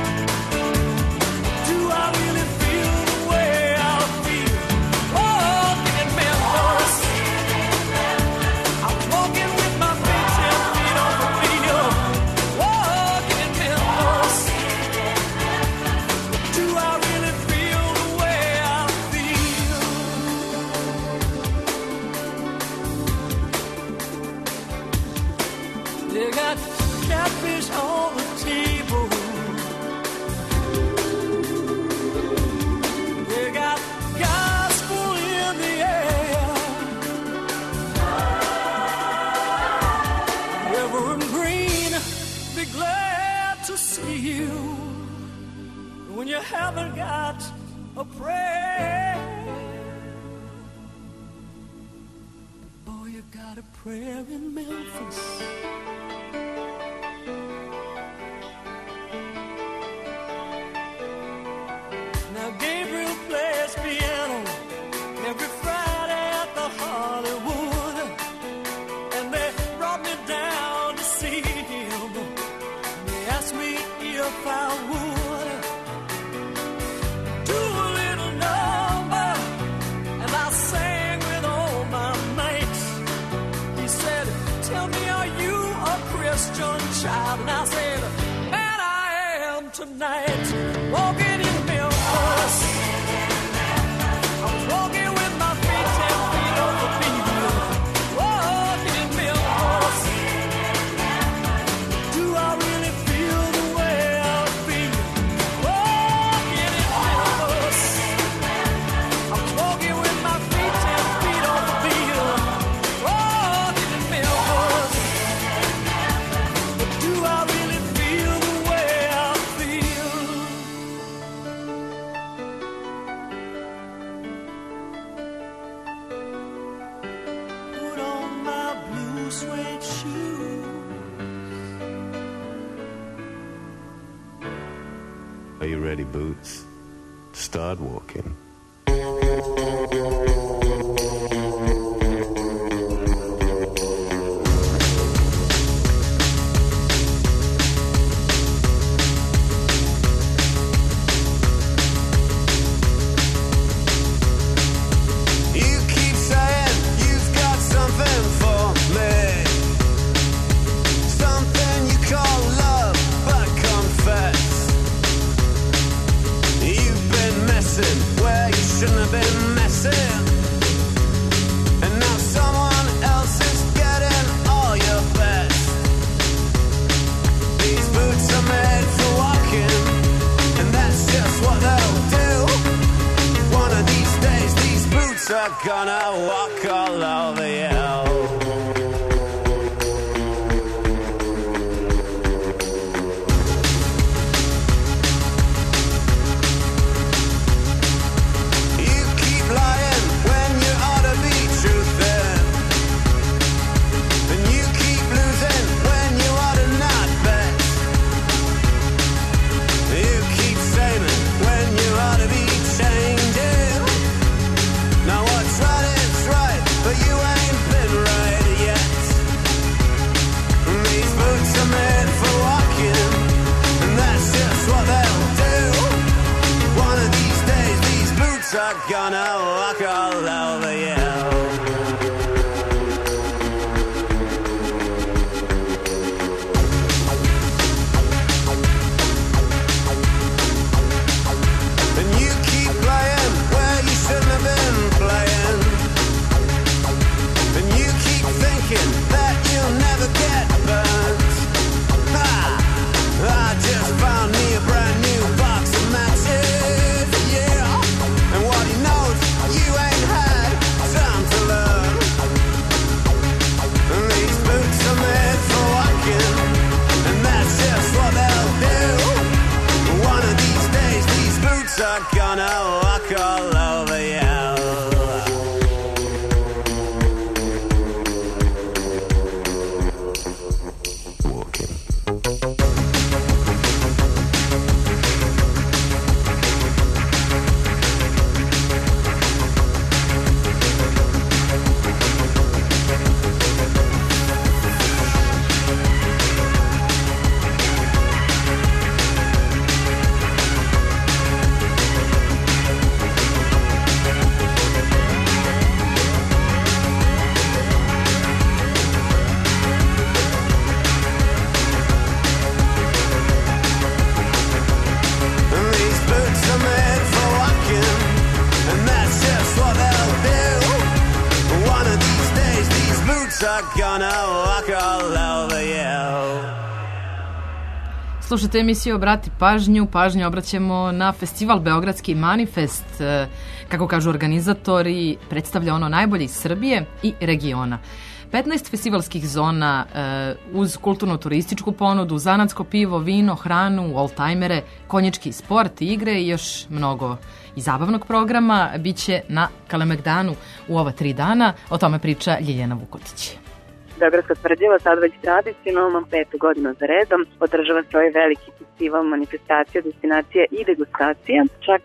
Do I really feel the way I feel? Walking in Memphis. I was walking with my feet 10 feet off a beat. Walking in Memphis. Do I really feel the They got catfish on the table. They got gospel in the air. Reverend Green, be glad to see you when you haven't got a prayer. Oh, you got a prayer in Memphis. Now Gabriel plays piano every Friday at the Hollywood, and they brought me down to see him. They asked me if I would do a little number, and I sang with all my mates. He said, tell me, are you a Christian child? And I said, man, I am tonight. Walking in Memphis. I was walking with my feet 10 feet off the field. Walking in Memphis. Do I really feel the way I feel? Walking in Memphis. I was walking with my feet 10 feet off the field. Walking in Memphis. But do I really feel the way I feel? Put on my blue suede shoes. Are you ready, Boots? Start walking. You keep saying you've got something for me, something you call love, but confess you've been messing where you shouldn't have been messing, and now someone else is getting all your best. These boots are made for walking, and that's just what they'll do. One of these days, these boots are gonna walk all over you. You keep lying when you ought to be truthing, and you keep losing when you ought to not bet. You keep saying when you ought to be changing. Now what's right is right, but you ain't been right yet. These boots are made for walking, and that's just what they'll do. One of these days, these boots are gonna walk all over you. And you keep playing where you shouldn't have been playing, and you keep thinking that you'll never get burnt. Ha! I just found me a brand new box of matches, yeah. And what he knows, you ain't had time to learn. And these boots are made for walking, and that's just what they'll do. One of these days, these boots are gonna walk all over you. are gonna walk all over you. Slušajte emisiju Obrati pažnju. Pažnju obraćamo na festival Beogradski manifest. Kako kažu organizatori, predstavlja ono najbolje iz Srbije i regiona. 15 festivalskih zona uz kulturno-turističku ponudu, zanatsko pivo, vino, hranu, oldtimere, konjički sport, igre i još mnogo i zabavnog programa biće na Kalemegdanu u ova 3 dana. O tome priča Ljiljana Vukotić. Beogradska tvrđava sad već tradicionalno 5. godinu za redom održava svoj veliki festival manifestacija, destinacija i degustacija. Čak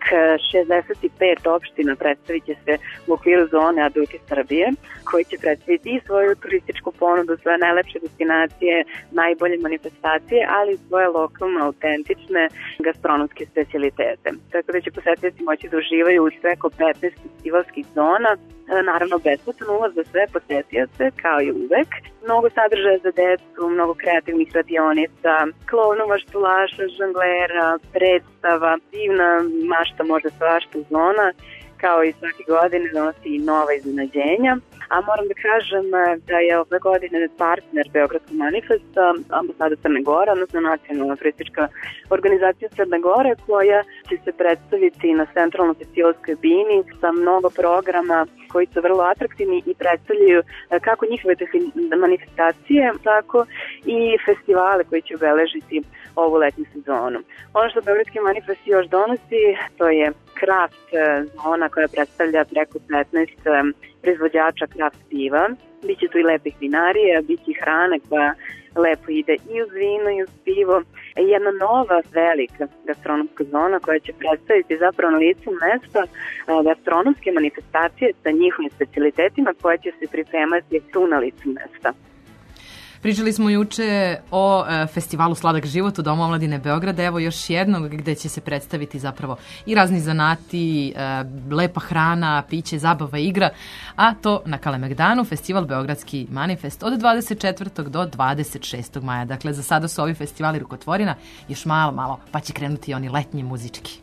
65 opština predstavit će se u okviru zone Aduti Srbije, koji će predstaviti i svoju turističku ponudu, svoje najlepše destinacije, najbolje manifestacije, ali i svoje lokalno autentične gastronomske specialitete. Tako da će posetioci moći da uživaju u preko 15 festivalskih zona, naravno besplatan ulaz za sve posetioce, kao i uvek. Mnogo sadržaja za decu, mnogo kreativnih radionica, klovnova, štulaša, žonglera, predstava, divna mašta možda svašta zona, kao i svake godine donosi i nova iznenađenja. A moram da kažem da je ove godine partner Beogradskog manifesta ambasada Crne Gore, odnosno nacionalna turistička organizacija Crne Gore, koja će se predstaviti na centralnoj festivalskoj bini sa mnogo programa koji su vrlo atraktivni i predstavljaju kako njihove manifestacije, tako i festivale koji će obeležiti ovu letnju sezonu. Ono što Beogradski manifest još donosi, to je kraft zona koja predstavlja preko 15 proizvođača kraft piva. Biće tu i lepih vinarija, biće i hrane koja lepo ide i uz vino i uz pivo. Jedna nova velika gastronomska zona koja će predstaviti zapravo na licu mesta gastronomske manifestacije sa njihovim specijalitetima koje će se pripremati tu na licu mesta. Pričali smo juče o festivalu Sladak život u Domu omladine Beograda. Evo još jednog gde će se predstaviti zapravo i razni zanati, lepa hrana, piće, zabava, igra, a to na Kalemegdanu, festival Beogradski manifest od 24. do 26. maja. Dakle, za sada su ovi festivali rukotvorina, još malo, pa će krenuti oni letnji muzički.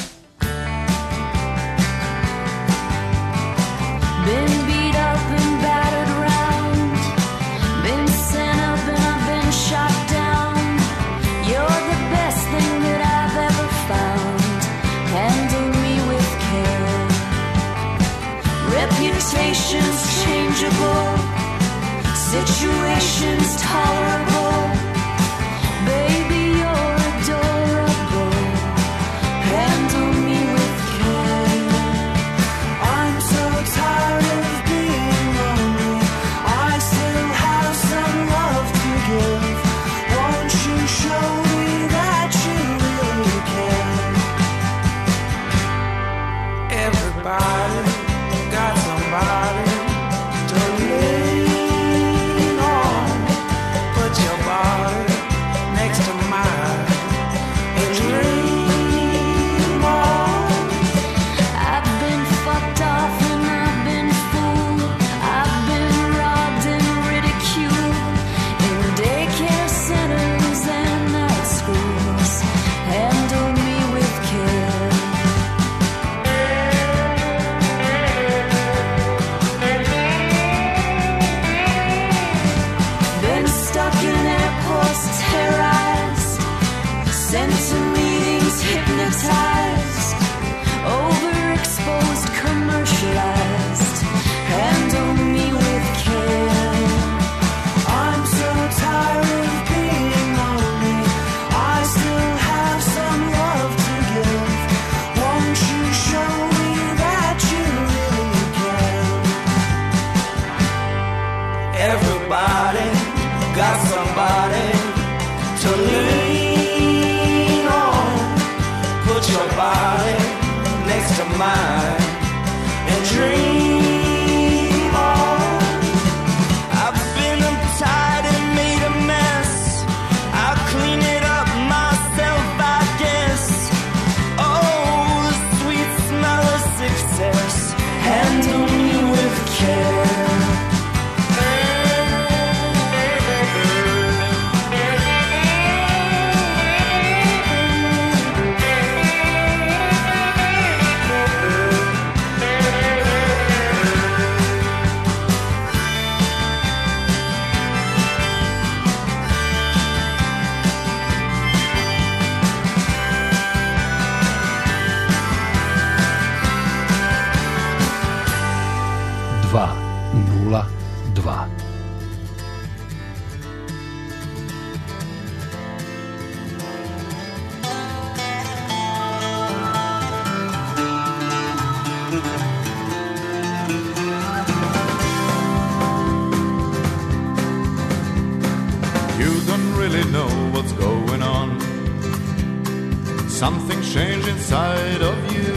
Been beat up and battered around, been sent up and I've been shot down. You're the best thing that I've ever found. Handle me with care. Reputation's changeable, situations tolerable. Baby, you're adorable. Handle me with care. I'm so tired of being lonely. I still have some love to give. Won't you show me that you really care? Everybody got somebody to lean on. Put your body next to mine and dream on. I've been fucked off and I've been fooled. I've been robbed and ridiculed in daycare centers and night schools. Handle me with care. Been stuck in airports, terrorized, sent to meetings, hypnotized, overexposed, commercialized. Handle me with care. I'm so tired of being lonely. I still have some love to give. Won't you show me that you really care? Everybody got somebody to lean on. Put your body next to mine and dream on. I've been uptight and made a mess. I'll clean it up myself, I guess. Oh, the sweet smell of success. Handle me with care. You don't really know what's going on. Something's changed inside of you.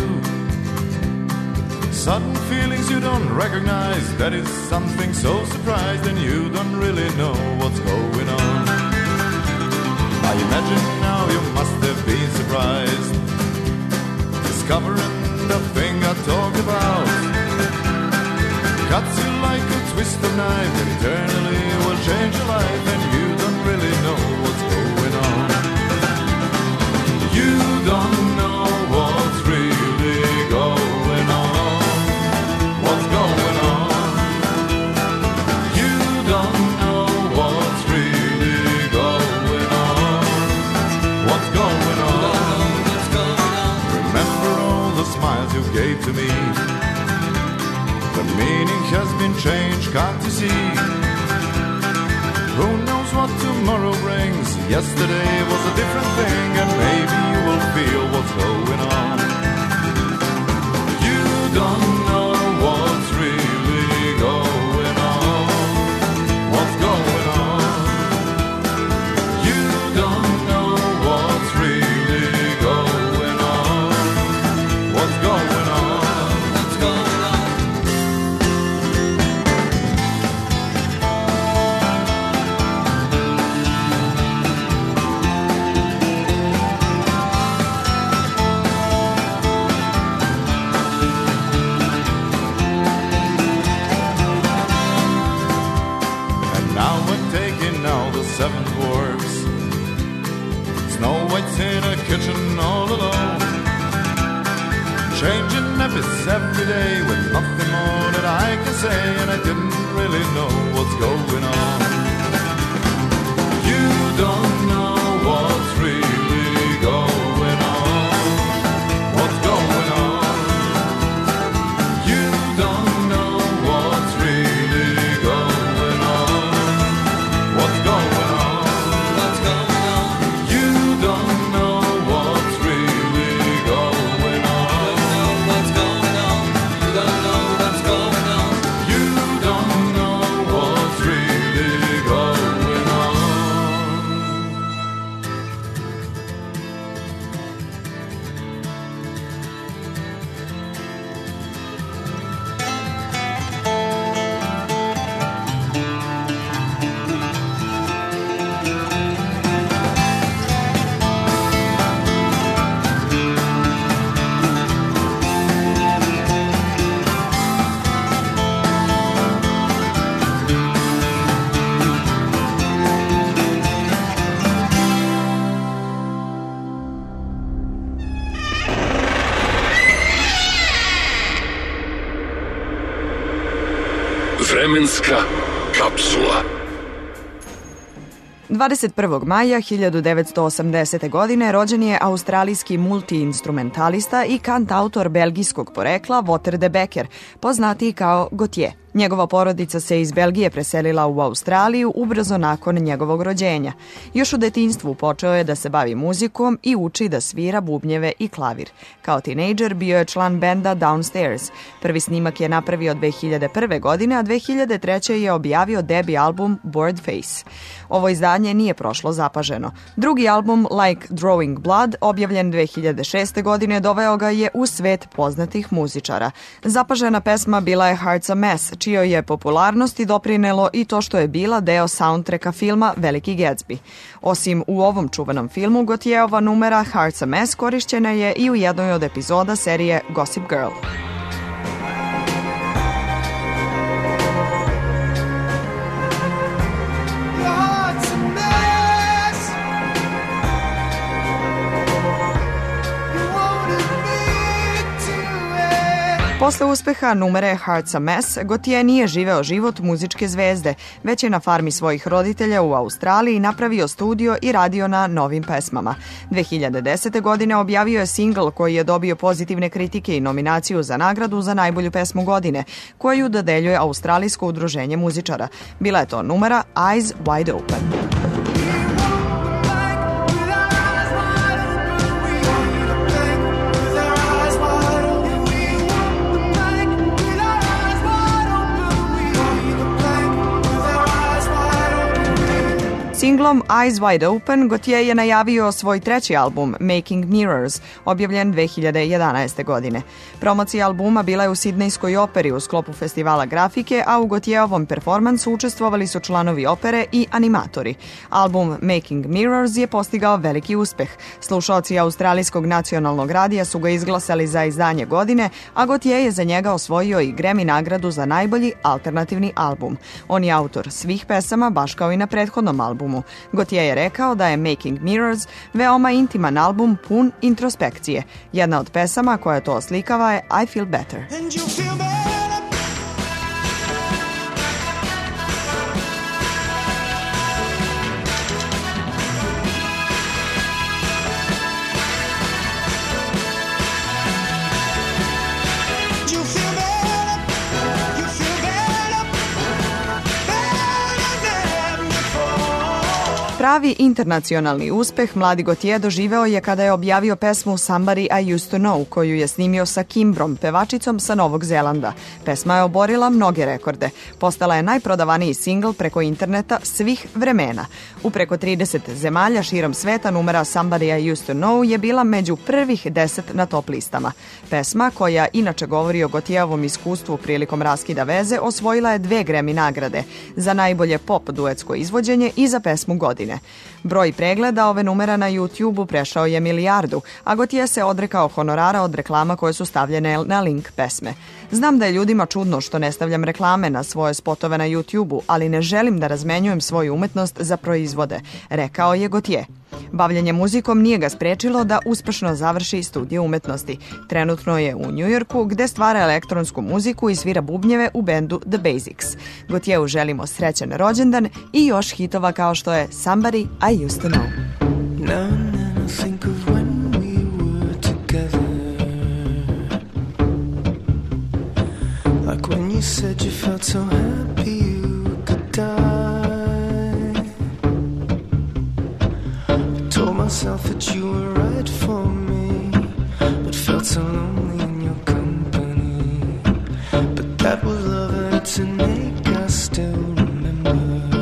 Sudden feelings you don't recognize. That is something so surprised, and you don't really know what's going on. I imagine now you must have been surprised, discovering the thing I talked about. Cuts you like a twist of knife, and eternally will change your life, and you don't really know what's going on. You don't know what's really going on. What's going on? You don't know what's really going on. What's going on? Remember all the smiles you gave to me. The meaning has been changed, can't you see? Who knows what tomorrow brings? Yesterday was a different thing, and maybe you will feel what's going on. You don't know what's really going on. What's going on? You don't know what's really going on. What's going on? What's going on? Seven dwarfs, Snow White's in a kitchen all alone, changing habits every day with nothing more that I can say, and I didn't really know what's going on. You don't know what's really going on. What's going on? You don't know what's really going on. What's going on? Vremenska kapsula. 21. maja 1980. godine rođen je australijski multiinstrumentalista i kantautor belgijskog porekla Wouter de Bekker, poznatiji kao Gautier. Njegova porodica se iz Belgije preselila u Australiju ubrzo nakon njegovog rođenja. Još u detinjstvu počeo je da se bavi muzikom i uči da svira bubnjeve i klavir. Kao tinejdžer bio je član benda Downstairs. Prvi snimak je napravio 2001. godine, a 2003. je objavio debi album Bored Face. Ovo izdanje nije prošlo zapaženo. Drugi album Like Drawing Blood, objavljen 2006. godine, doveo ga je u svet poznatih muzičara. Zapažena pesma bila je Heart's a Mess, čijoj je popularnosti doprinelo i to što je bila deo soundtracka filma Veliki Gatsby. Osim u ovom čuvenom filmu, Gautierova numera Heart's a Mess korišćena je i u jednoj od epizoda serije Gossip Girl. Posle uspeha numere Heart's a Mess, Gautier nije živeo život muzičke zvezde, već je na farmi svojih roditelja u Australiji napravio studio i radio na novim pesmama. 2010. godine objavio je singl koji je dobio pozitivne kritike i nominaciju za nagradu za najbolju pesmu godine, koju dodeljuje Australijsko udruženje muzičara. Bila je to numera Eyes Wide Open. Singlom Eyes Wide Open Gautier je najavio svoj treći album Making Mirrors, objavljen 2011. godine. Promocija albuma bila je u Sidnejskoj operi u sklopu festivala grafike, a u Gautierovom performansu učestvovali su članovi opere i animatori. Album Making Mirrors je postigao veliki uspeh. Slušaoci australijskog nacionalnog radija su ga izglasali za izdanje godine, a Gautier je za njega osvojio i Grammy nagradu za najbolji alternativni album. On je autor svih pesama, baš kao i na prethodnom albumu. Gautier je rekao da je Making Mirrors veoma intiman album pun introspekcije. Jedna od pesama koja to oslikava je I Feel Better. Pravi internacionalni uspeh mladi Gautier doživeo je kada je objavio pesmu Somebody I Used to Know, koju je snimio sa Kimbrom, pevačicom sa Novog Zelanda. Pesma je oborila mnoge rekorde. Postala je najprodavaniji singl preko interneta svih vremena. U preko 30 zemalja širom sveta numera Somebody I Used to Know je bila među prvih 10 na top listama. Pesma, koja inače govori o Gautierovom iskustvu prilikom raskida veze, osvojila je 2 Grammy nagrade za najbolje pop duetsko izvođenje i za pesmu godine. Broj pregleda ove numera na YouTube-u prešao je 1 milijardu, a Gautier se odrekao honorara od reklama koje su stavljene na link pesme. Znam da je ljudima čudno što ne stavljam reklame na svoje spotove na YouTube-u, ali ne želim da razmenjujem svoju umetnost za proizvode, rekao je Gautier. Bavljenje muzikom nije ga sprečilo da uspešno završi studije umetnosti. Trenutno je u Njujorku, gde stvara elektronsku muziku i svira bubnjeve u bendu The Basics. Gautieru želimo srećan rođendan i još hitova kao što je Somebody I Used to Know. Now and then I think of when we were together, like when you said you felt so happy you could die. I told myself that you were right for me, but felt so lonely in your company. But that was love and it's an ache I still remember.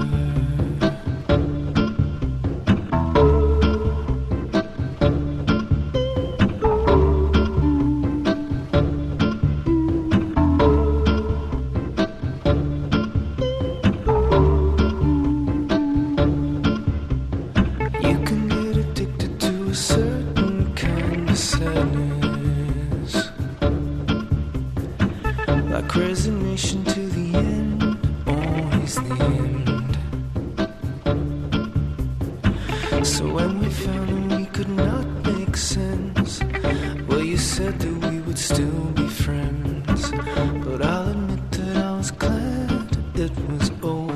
Like resignation to the end, always the end. So when we found that we could not make sense, well, you said that we would still be friends. But I'll admit that I was glad it was over.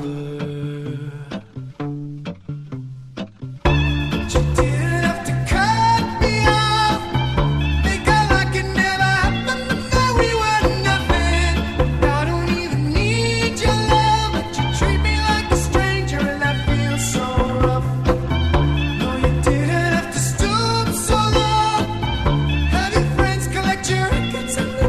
Collect your records and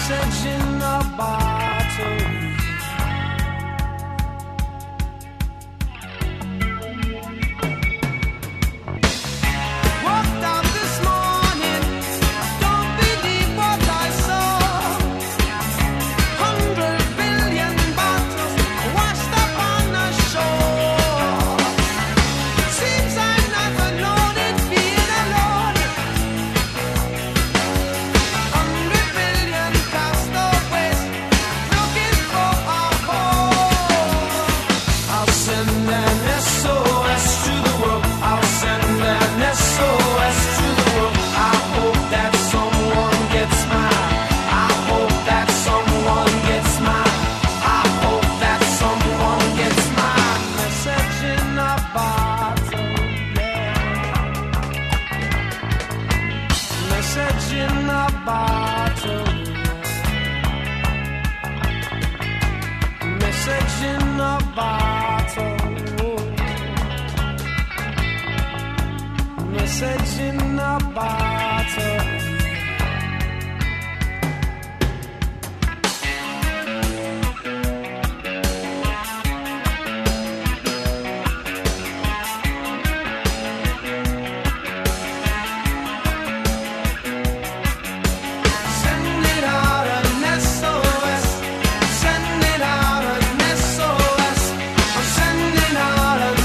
message in a bottle. Walked out this morning, don't believe what I saw. 100 billion bottles washed up on the shore. Seems I'm not alone in being alone. 100 billion castaways looking for a home. I'll send an SOS to the world. I'll send an SOS to the world. I hope that someone gets mine. I hope that someone gets mine. I hope that someone gets mine. Message in a bottle, yeah. Message in a bottle, yeah. Message in a bottle. Message in a bottle. Send it out an SOS. Send it out an SOS. I'm sending out an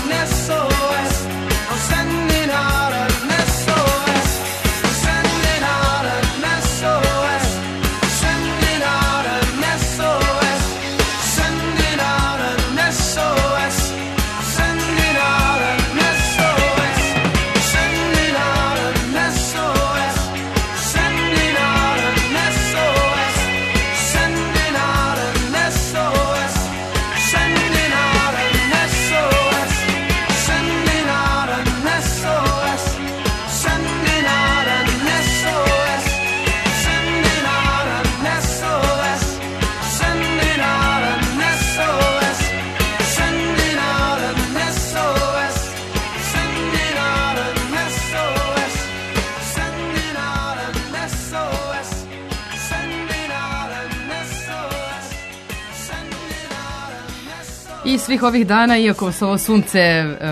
SOS. I'm sending out an SOS. I'm sending out an SOS. Sending out an SOS. Sending out an SOS. Sending out an SOS. Sending out an SOS. Sending out an SOS. Sending out an SOS. Sending out an SOS. Sending out an SOS. Sending out an SOS. Sending out an SOS. Sending out an SOS. Sending out an SOS. Sending out an SOS. Sending out an SOS. Sending out an SOS. Sending out an SOS. I svih ovih dana, iako se ovo sunce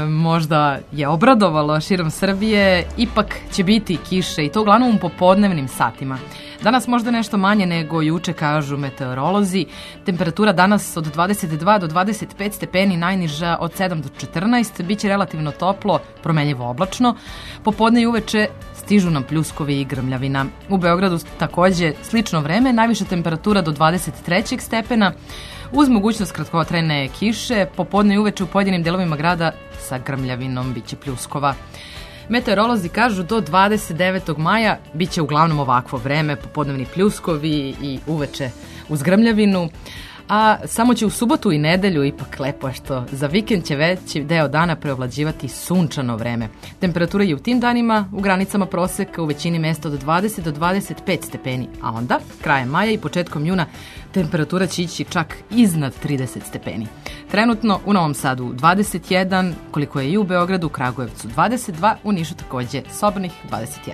možda je obradovalo širom Srbije, ipak će biti kiše i to uglavnom u popodnevnim satima. Danas možda nešto manje nego juče, kažu meteorolozi. Temperatura danas od 22 do 25 stepeni, najniža od 7 do 14. Biće relativno toplo, promenljivo oblačno. Popodne i uveče stižu nam pljuskovi i grmljavina. U Beogradu takođe slično vreme, najviša temperatura do 23 stepena, uz mogućnost kratkotrajne kiše. Popodne i uveče u pojedinim delovima grada sa grmljavinom biće pljuskova. Meteorolozi kažu do 29. maja biće uglavnom ovakvo vreme, popodnevni pljuskovi i uveče uz grmljavinu, a samo će u subotu i nedelju, ipak lepo je što za vikend će veći deo dana preovlađivati sunčano vreme. Temperatura je u tim danima u granicama proseka, u većini mesta od 20 do 25 stepeni, a onda, krajem maja i početkom juna, temperatura će ići čak iznad 30 stepeni. Trenutno u Novom Sadu 21, koliko je i u Beogradu, u Kragujevcu 22, u Nišu takođe sobornih 21.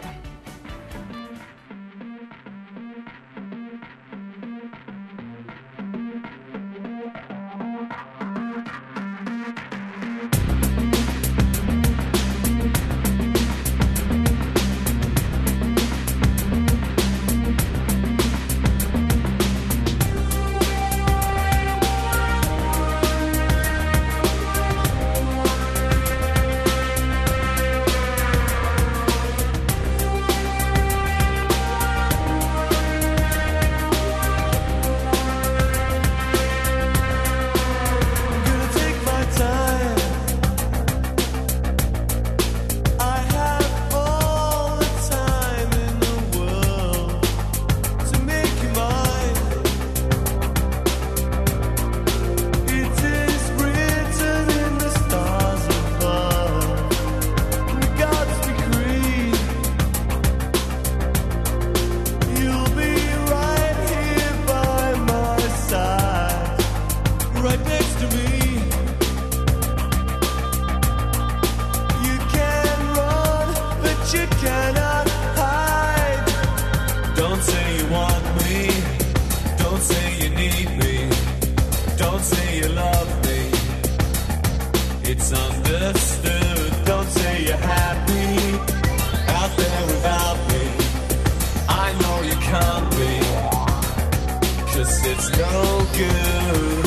'cause it's no good.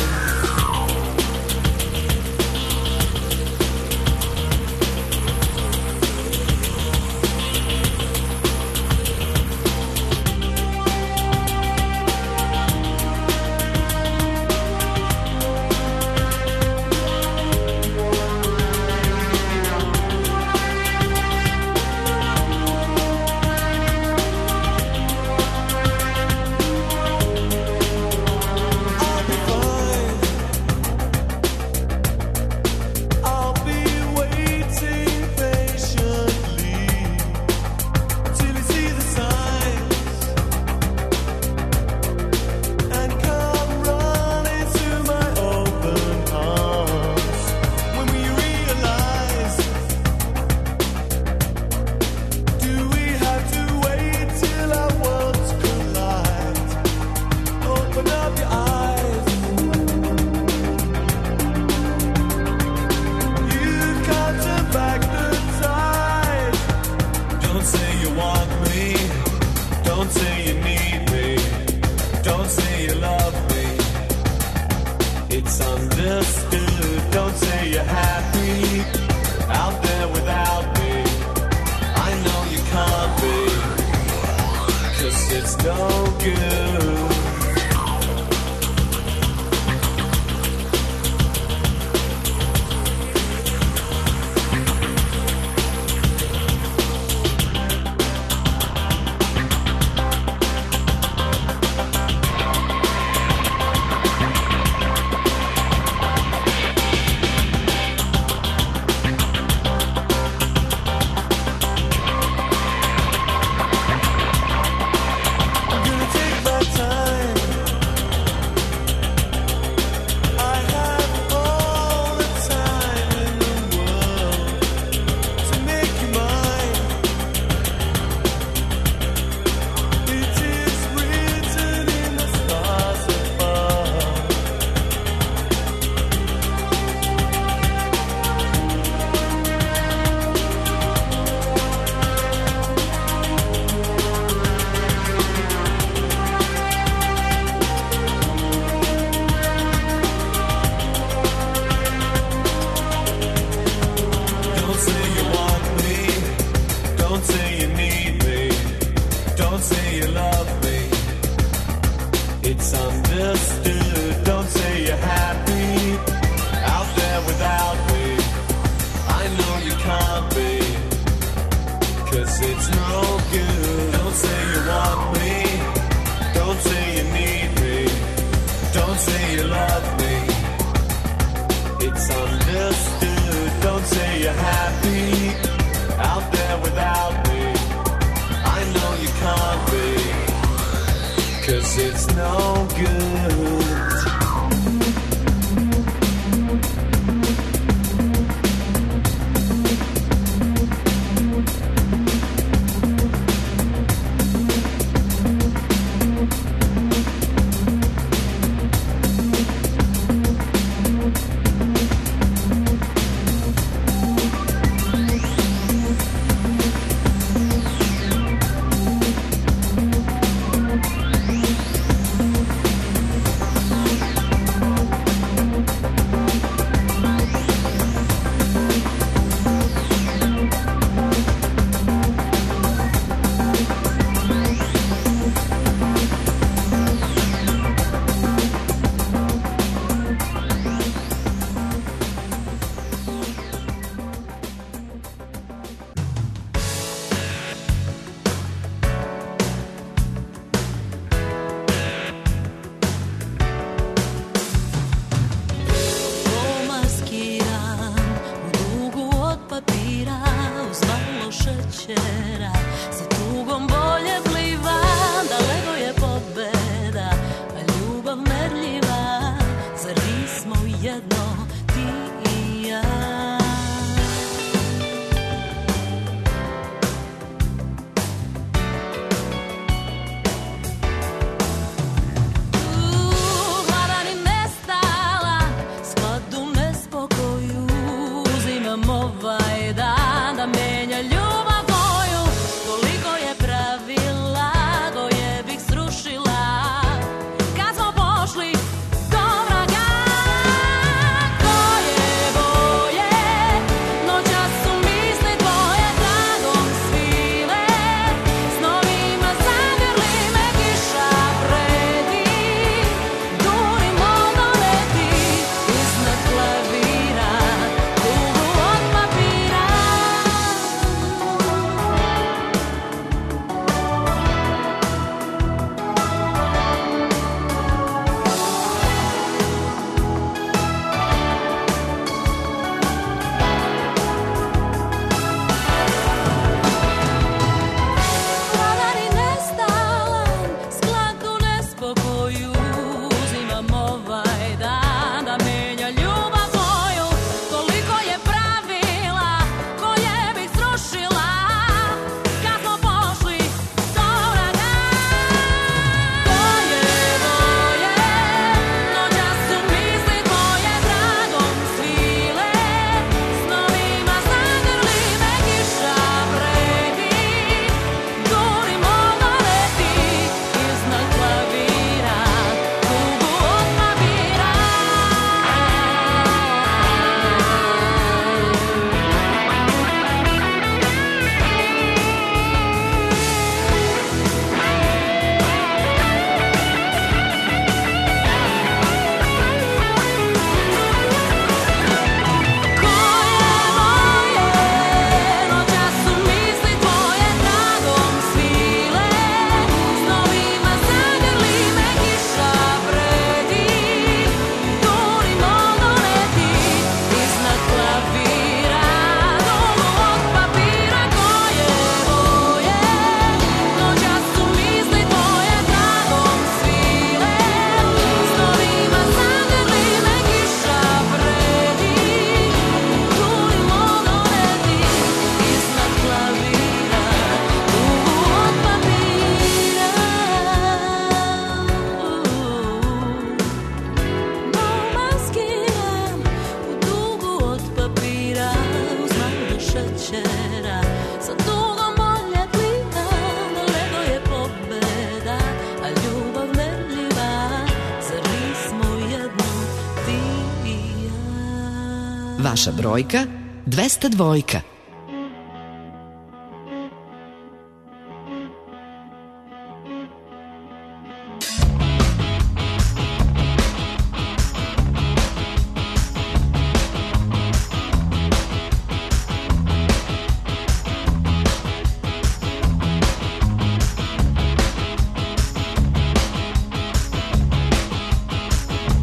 Vaša brojka 202.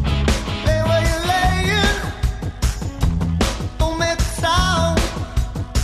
Lay where you're laying, don't make a sound.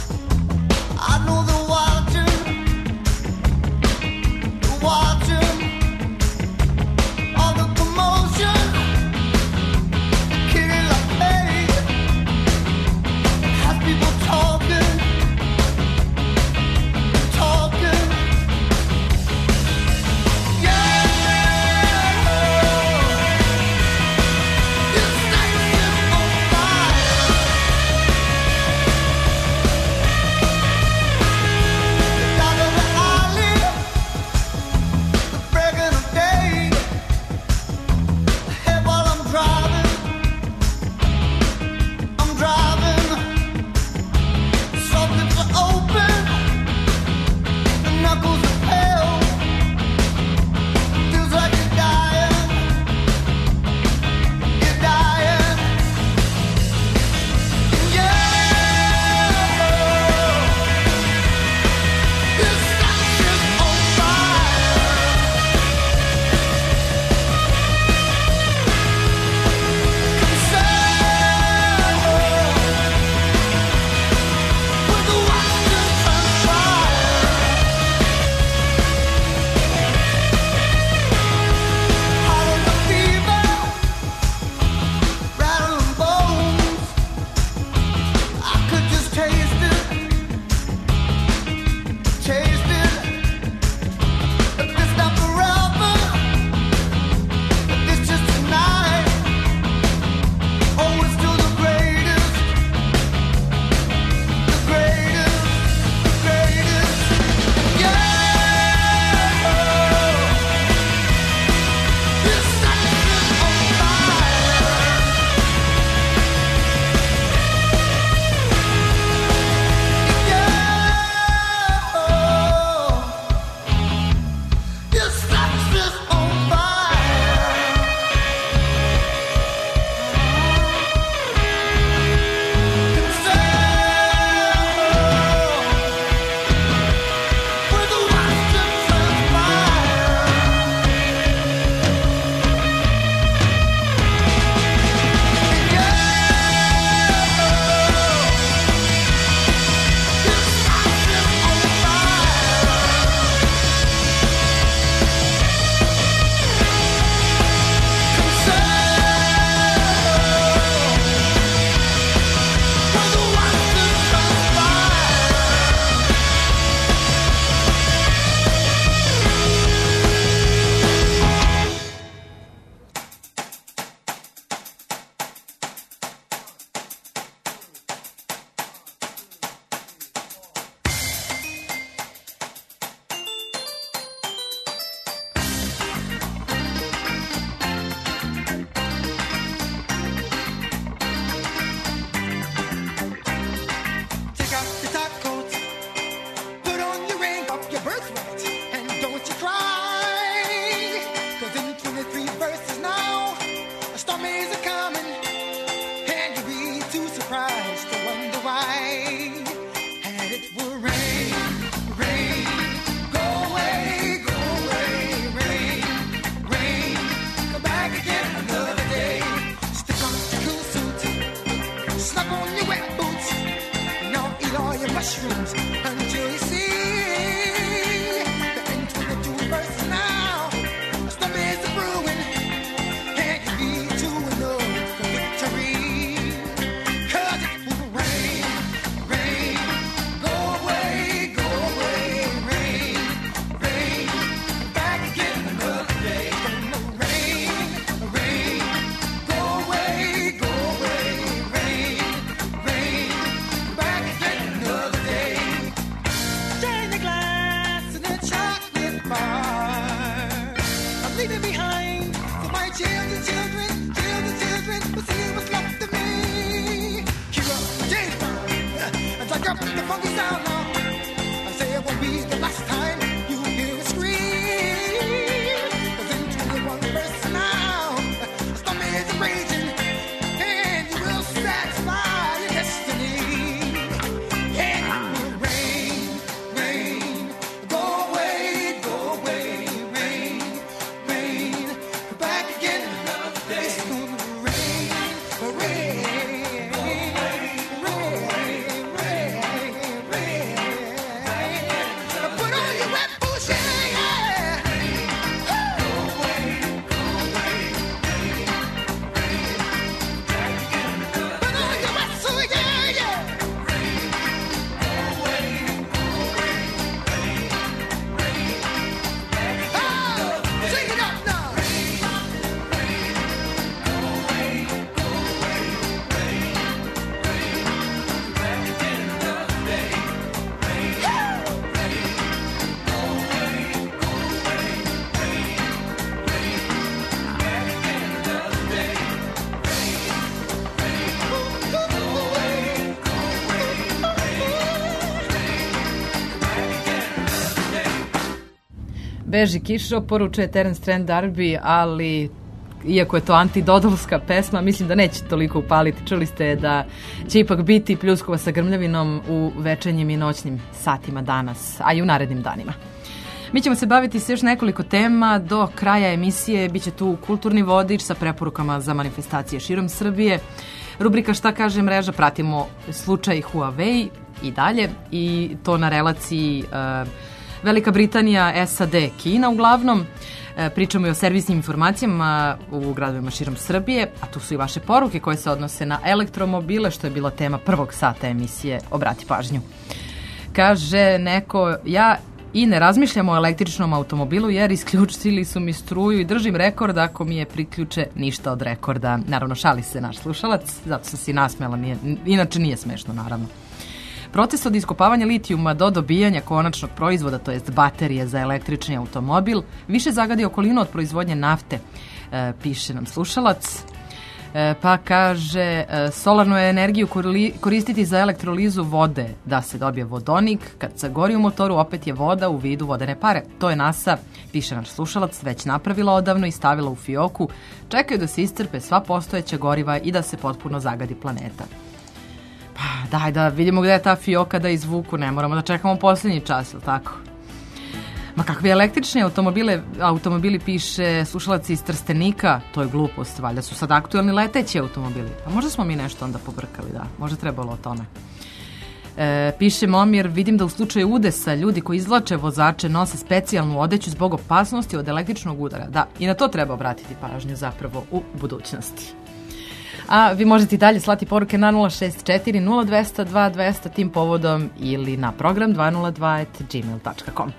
Beži kišo, poručuje Terence Trent D'Arby, ali iako je to antidodolska pesma, mislim da neće toliko upaliti. Čuli ste da će ipak biti pljuskova sa grmljavinom u večernjim i noćnim satima danas, a i u narednim danima. Mi ćemo se baviti sa još nekoliko tema. Do kraja emisije biće tu kulturni vodič sa preporukama za manifestacije širom Srbije. Rubrika Šta kaže mreža, pratimo slučaj Huawei i dalje, i to na relaciji Velika Britanija, SAD, Kina uglavnom. Pričamo i o servisnim informacijama u gradovima širom Srbije, a tu su i vaše poruke koje se odnose na elektromobile, što je bila tema prvog sata emisije Obrati pažnju. Kaže neko, ja i ne razmišljam o električnom automobilu jer isključili su mi struju i držim rekord ako mi je priključe ništa od rekorda. Naravno, šali se naš slušalac, zato sam se nasmela, inače nije smešno naravno. Proces od iskopavanja litijuma do dobijanja konačnog proizvoda, to jest baterije za električni automobil, više zagadi okolinu od proizvodnje nafte, piše nam slušalac. Pa kaže, solarnu energiju koristiti za elektrolizu vode da se dobije vodonik, kad zagori u motoru opet je voda u vidu vodene pare. To je NASA, piše naš slušalac, već napravila odavno i stavila u fioku, čekaju da se iscrpe sva postojeća goriva i da se potpuno zagadi planeta. Pa daj da vidimo gde je ta fioka da izvuku, ne moramo da čekamo posljednji čas, ili tako? Ma kakvi električni automobili, piše slušalac iz Trstenika, to je glupost, valjda su sad aktuelni leteći automobili. Pa možda smo mi nešto onda pobrkali, da, možda trebalo o tome. Piše Momir, vidim da u slučaju udesa ljudi koji izvlače vozače nose specijalnu odeću zbog opasnosti od električnog udara. Da, i na to treba obratiti pažnju zapravo u budućnosti. A vi možete i dalje slati poruke na 064 0200 2200 tim povodom ili na program 202@gmail.com.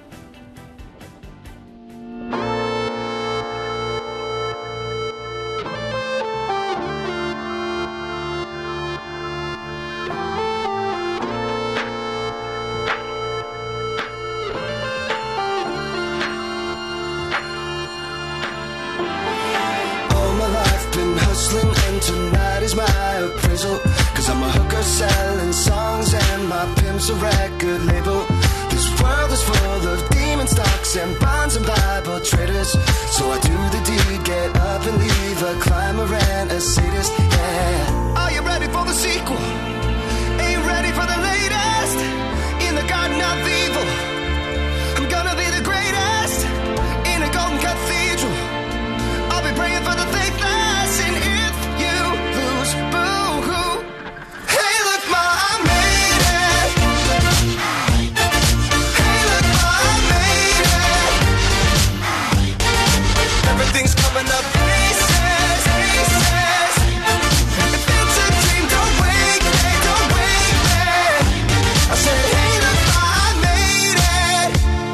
A record label. This world is full of demon stocks and bonds and Bible traders. So I do the deed, get up and leave a climber and a sadist. Yeah. Are you ready for the sequel? Ain't you ready for the latest? In the garden of evil, I'm gonna be the greatest. In a golden cathedral, I'll be praying for the faithless. And if you lose, boo-hoo. Hey, look, Ma, I made it. Everything's coming up aces, aces. If it's a dream, don't wake me, don't wake me. I said, hey, look, I made it.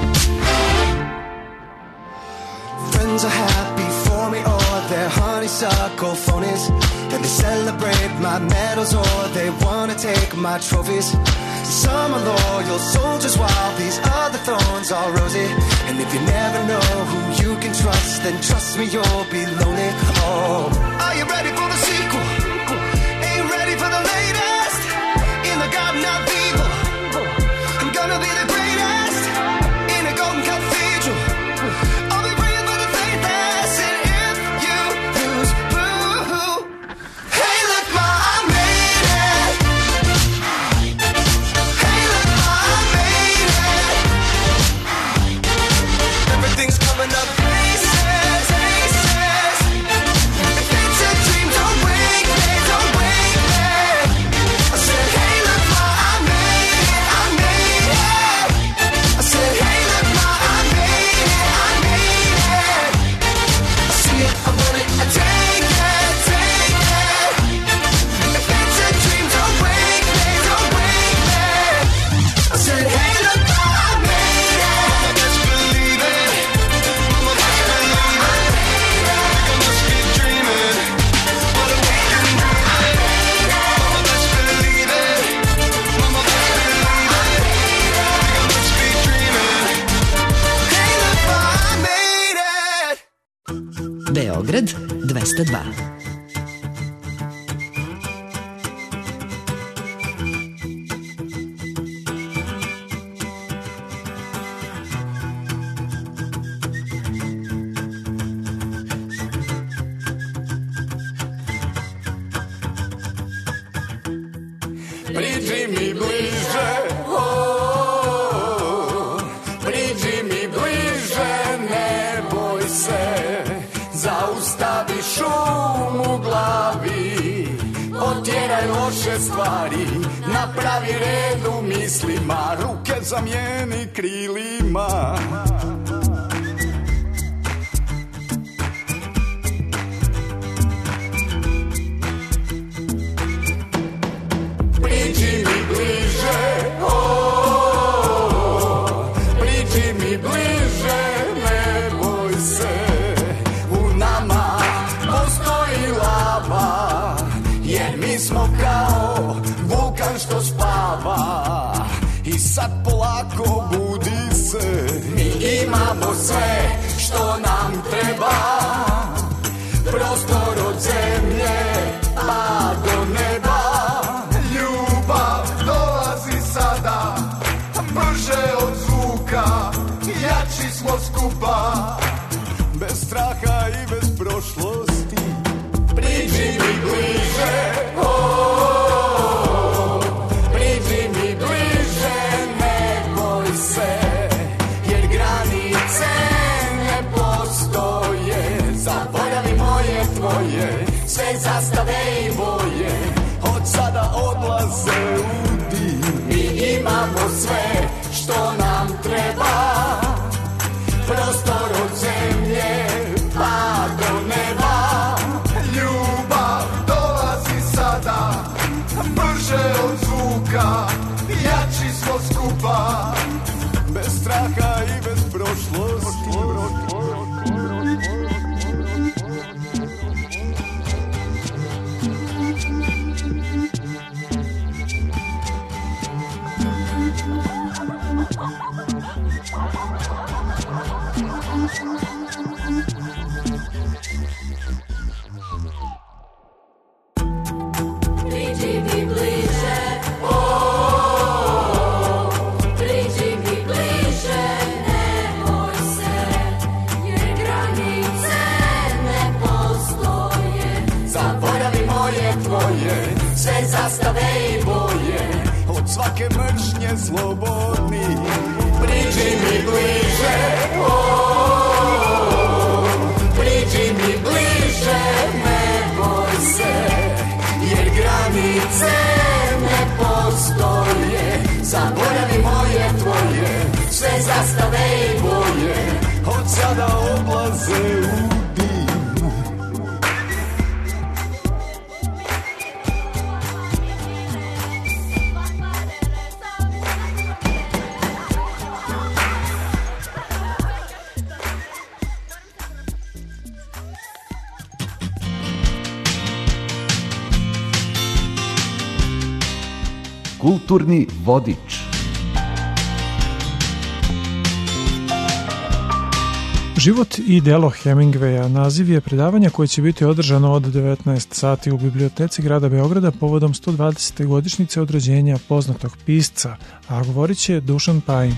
Friends are happy for me, or they're honeysuckle phonies. And they celebrate my medals, or they wanna take my trophies. Some are loyal soldiers while these other thorns are rosy. And if you never know who you can trust, then trust me, you'll be lonely. Oh, are you ready for the sequel? Ain't you ready for the latest? In the garden of evil, I'm gonna be the greatest. In a golden cathedral, I'll be praying for the faithless. And if you lose, boo-hoo. Hey, look, Ma, I made it. Everything's coming up aces, aces. If it's a dream, don't wake me, don't wake me. I said, hey, look, Ma, I made it, I made it. I said, hey, look, Ma, I made it, I made it. I see it, I want it, I take it, take it. If it's a dream, don't wake me, don't wake me. I said, hey, look, Ma, I made it. Just believe it. Beograd 202. priđi mi bliže, priđi mi bliže, ne boj se, zaustavi šum u glavi, otjeraj loše stvari, napravi red u mislima, ruke zamijeni krilima. Priđi mi bliže, priđi mi bliže, ne boj se, u nama postoji lava, jer mi smo kao vulkan što spava. I sad polako budi se, mi imamo sve što nam treba, prostor od zemlje pa do neba. Sada, brže od zvuka, jači smo skupa, bez straha i bez prošlosti. Priđi mi bliže, priđi mi bliže, ne boj se, jer granice ne postoje. Zaboravi moje tvoje, sve zastave i boje, od sada odlaze u imamo sve što nam treba, prostor od zemlje pa do neba. Ljubav dolazi sada, brže od zvuka, jači smo skupa, bez straha i bez prošlosti. Priđi mi bliže, priđi mi bliže, ne boj se, jer granice ne postoje. Zaboravi moje tvoje, sve zastave i boje, od svake mržnje slobodni. Priđi mi bliže, priđi mi bliže, ne boj se, jer granice ne postoje. Zaboravi moje tvoje, sve zastave i boje, od sada odlaze u dim. Kulturni vodič. Život i delo Hemingwaya naziv je predavanja koje će biti održano od 19 sati u biblioteci grada Beograda povodom 120. godišnjice od rođenja poznatog pisca, a govorit će Dušan Pajin.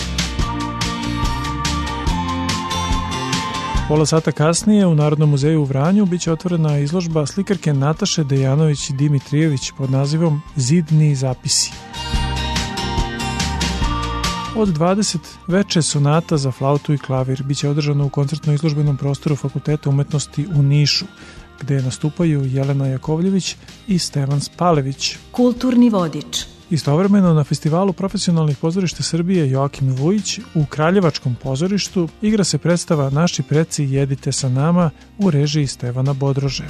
Pola sata kasnije u Narodnom muzeju u Vranju biće otvorena izložba slikarke Nataše Dejanović Dimitrijević pod nazivom Zidni zapisi. Od 20 veče sonata za flautu i klavir biće održano u koncertno-izložbenom prostoru Fakulteta umetnosti u Nišu, gde nastupaju Jelena Jakovljević i Stevan Spalević. Kulturni vodič. Istovremeno na festivalu profesionalnih pozorišta Srbije Joakim Vujić u Kraljevačkom pozorištu igra se predstava Naši preci jedite sa nama u režiji Stevana Bodrože.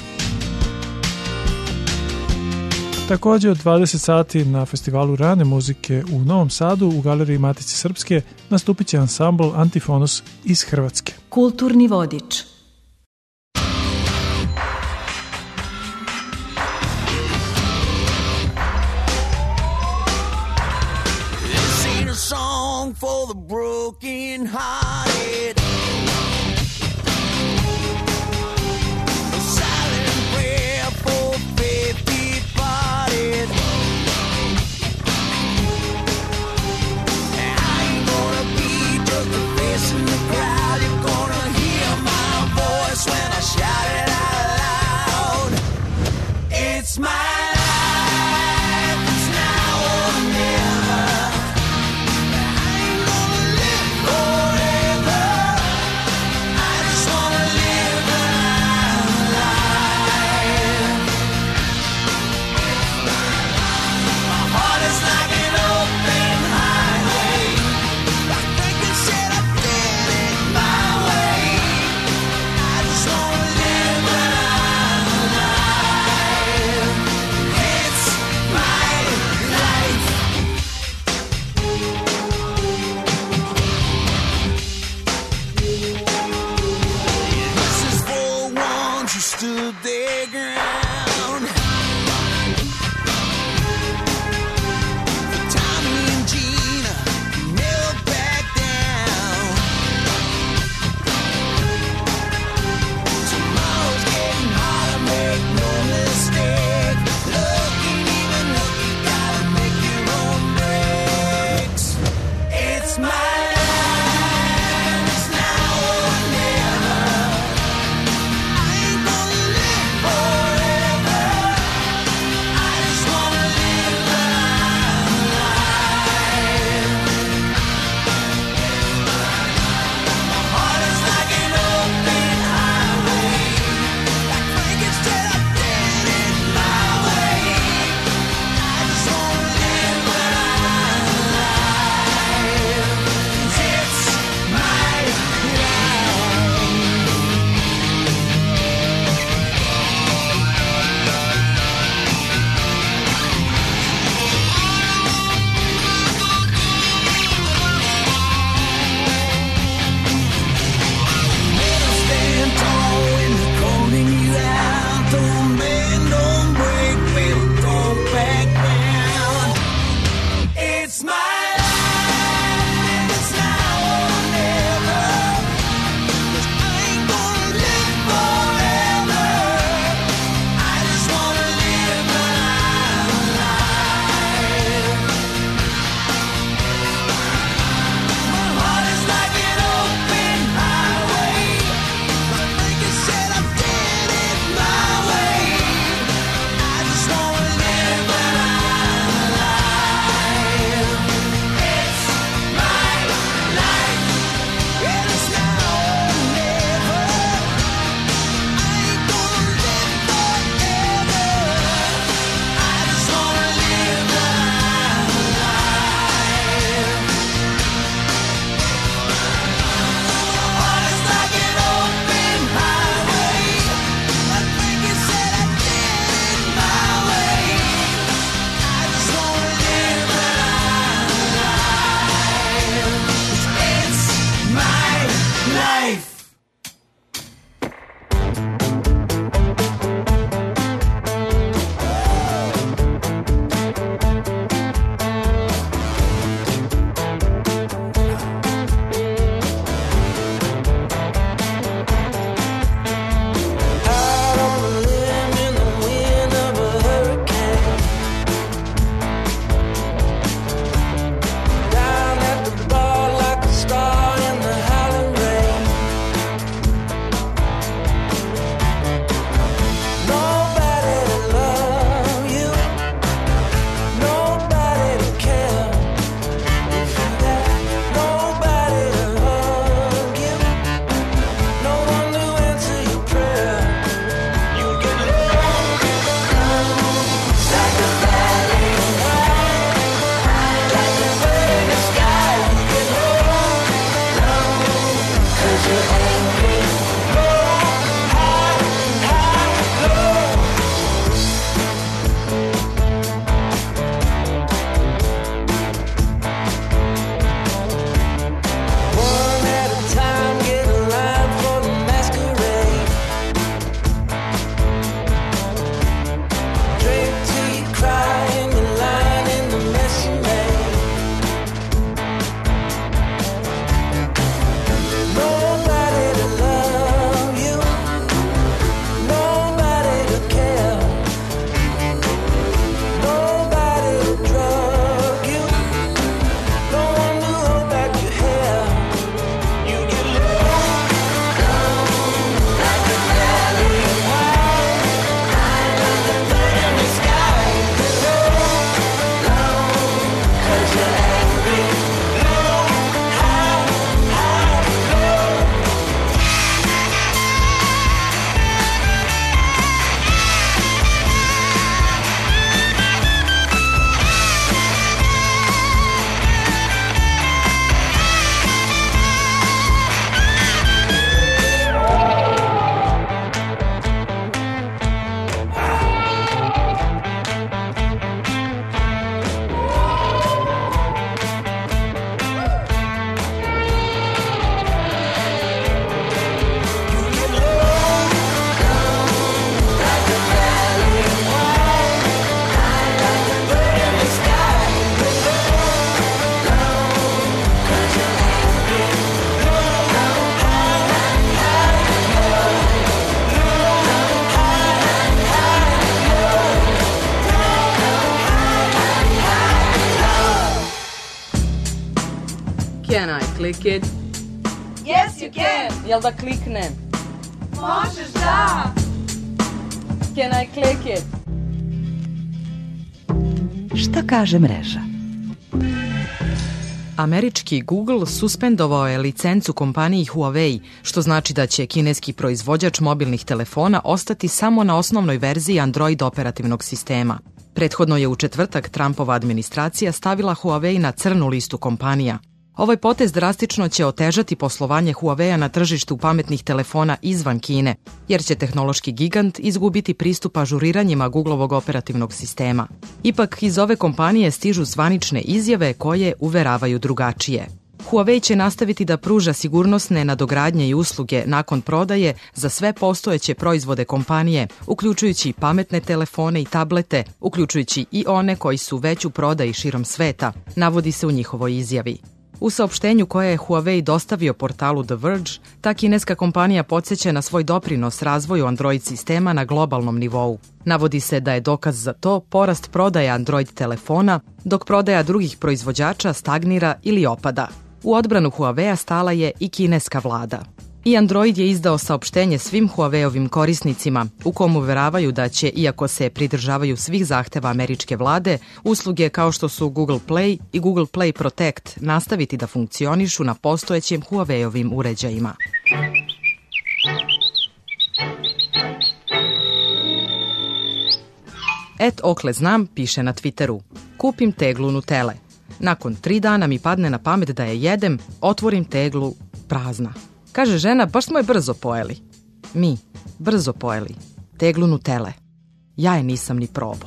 Također od 20 sati na festivalu rane muzike u Novom Sadu u Galeriji Matice Srpske nastupit će ansambl Antifonus iz Hrvatske. Kulturni vodič. Song for the broken hearted, a silent prayer for faith departed. I ain't gonna be just a face in the crowd. You're gonna hear my voice when I shout it out loud. It's my life, it's now. stood their ground. For Tommy and Gina, never back down. Tomorrow's getting harder, make no mistake. Look ain't even look, you gotta make your own breaks. It's my life, it's now or never. I ain't gonna live forever. click it? Yes, you can. Jel da kliknem? Možeš da. Can I click it? Šta kaže mreža? Američki Google suspendovao je licencu kompaniji Huawei, što znači da će kineski proizvođač mobilnih telefona ostati samo na osnovnoj verziji Android operativnog sistema. Prethodno je u četvrtak Trumpova administracija stavila Huawei na crnu listu kompanija. Ovaj potez drastično će otežati poslovanje Huawei-a na tržištu pametnih telefona izvan Kine, jer će tehnološki gigant izgubiti pristup ažuriranjima Googlovog operativnog sistema. Ipak, iz ove kompanije stižu zvanične izjave koje uveravaju drugačije. Huawei će nastaviti da pruža sigurnosne nadogradnje i usluge nakon prodaje za sve postojeće proizvode kompanije, uključujući pametne telefone i tablete, uključujući i one koji su već u prodaji širom sveta, navodi se u njihovoj izjavi. U saopštenju koje je Huawei dostavio portalu The Verge, ta kineska kompanija podsjeća na svoj doprinos razvoju Android sistema na globalnom nivou. Navodi se da je dokaz za to porast prodaje Android telefona, dok prodaja drugih proizvođača stagnira ili opada. U odbranu Huawei-a stala je i kineska vlada. I Android je izdao saopštenje svim Huawei-ovim korisnicima, u kom uveravaju da će, iako se pridržavaju svih zahteva američke vlade, usluge kao što su Google Play i Google Play Protect nastaviti da funkcionišu na postojećim Huawei-ovim uređajima. Okle znam piše na Twitteru: kupim teglu Nutele. Nakon 3 dana mi padne na pamet da je jedem, otvorim teglu, prazna. Kaže žena, baš smo je brzo pojeli. Mi, brzo pojeli. Teglu Nutele. Ja je nisam ni probao.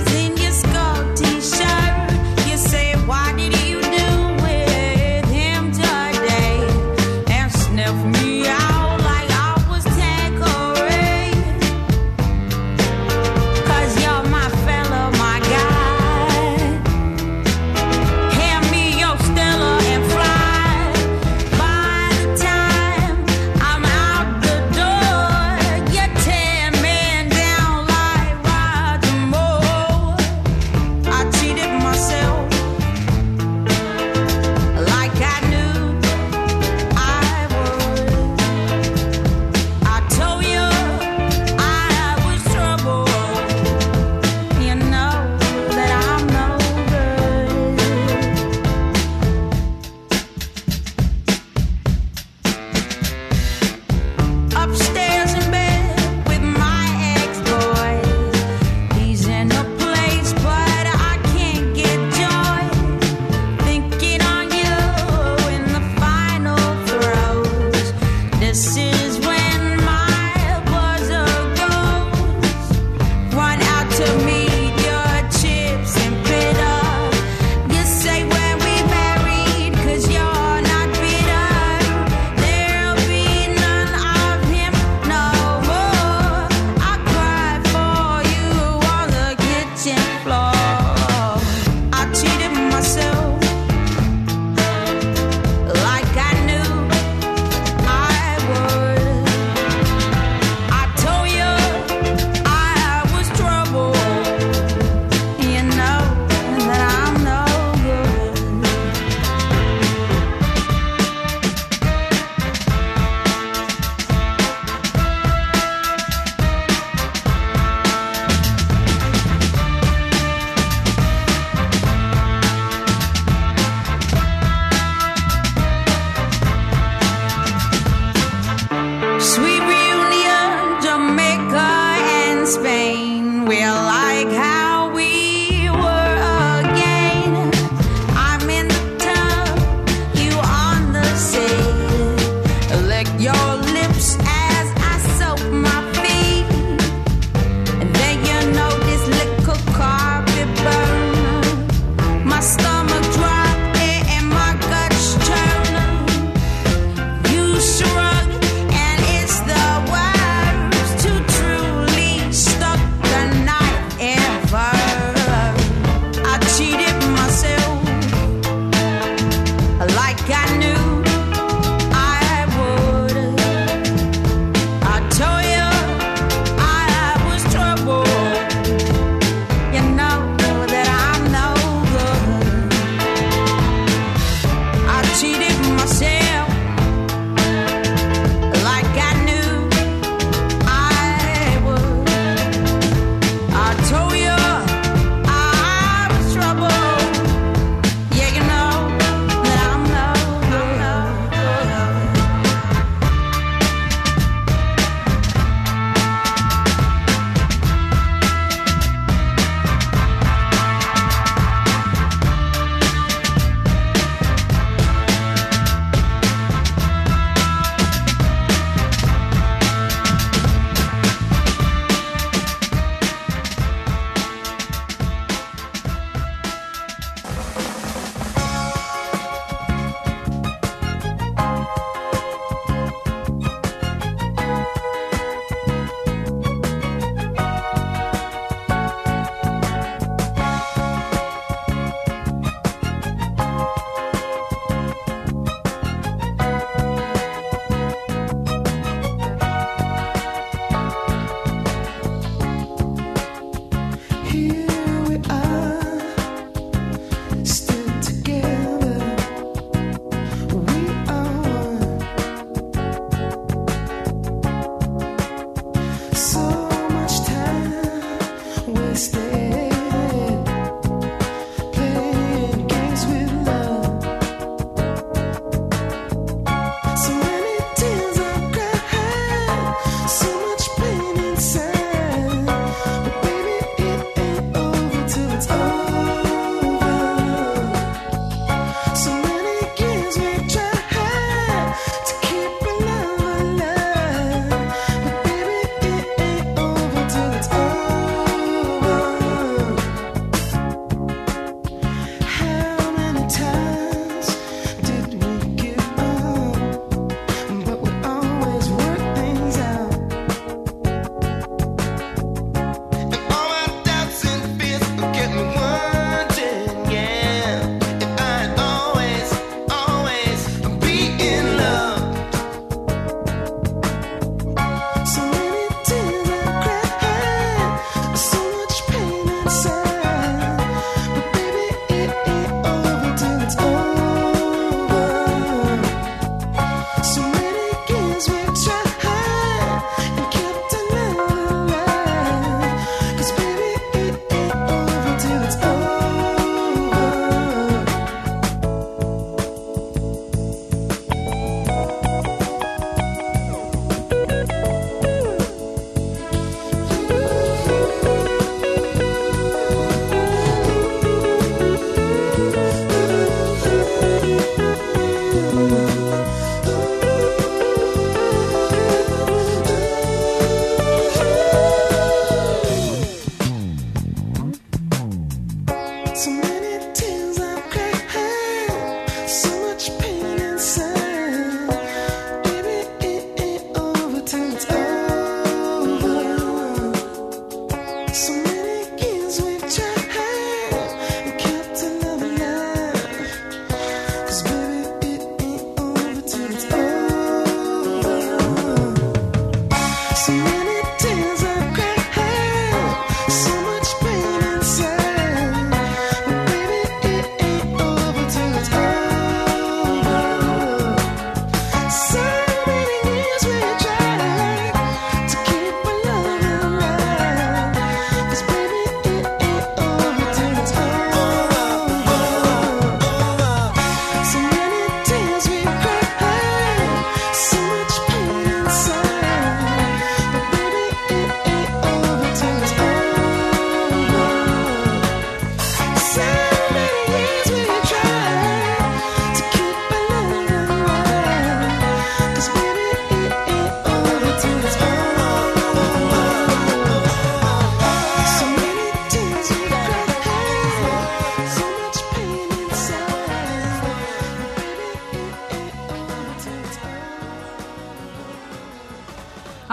Why did you do with him?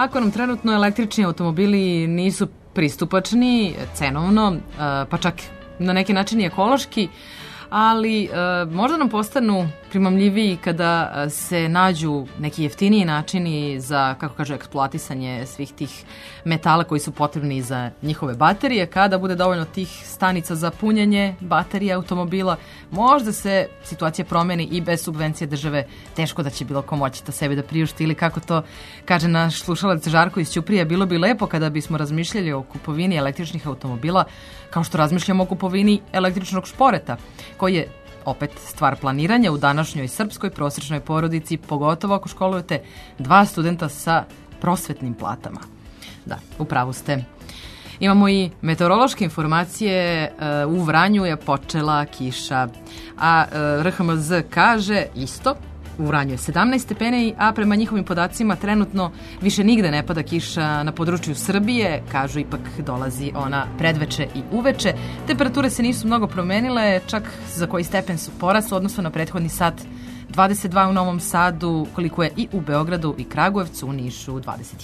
Ako nam trenutno električni automobili nisu pristupačni cenovno, pa čak na neki način i ekološki, ali možda nam postanu primamljiviji kada se nađu neki jeftiniji načini za, kako kažu, eksploatisanje svih tih metala koji su potrebni za njihove baterije. Kada bude dovoljno tih stanica za punjenje baterije automobila, možda se situacija promeni i bez subvencije države. Teško da će bilo ko moći to sebi da priušti, ili kako to kaže naš slušalac Žarko iz Ćuprije, bilo bi lepo kada bismo razmišljali o kupovini električnih automobila kao što razmišljamo o kupovini električnog šporeta, koji je opet stvar planiranja u današnjoj srpskoj prosječnoj porodici, pogotovo ako školujete 2 studenta sa prosvetnim platama. Da, u pravu ste. Imamo i meteorološke informacije, u Vranju je počela kiša, a RHMZ kaže isto, u Vranju je 17 stepeni, a prema njihovim podacima trenutno više nigde ne pada kiša na području Srbije, kažu ipak dolazi ona predveče i uveče. Temperature se nisu mnogo promenile, čak za koji stepen su porasle, odnosno na prethodni sat 22 u Novom Sadu, koliko je i u Beogradu i Kragujevcu, u Nišu 21.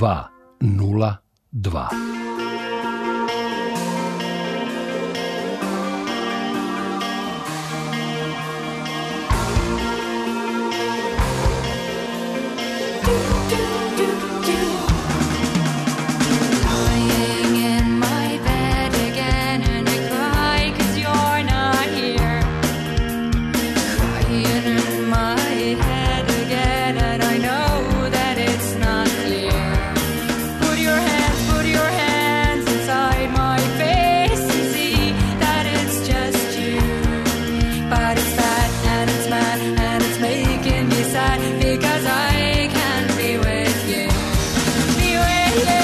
202. Lying in my bed again and I cry 'cause you're not here. Crying in my head again and I know that it's not clear. Put your hands inside my face and see that it's just you. But it's bad and it's mad and it's making me sad because I can't be with you. Be with you.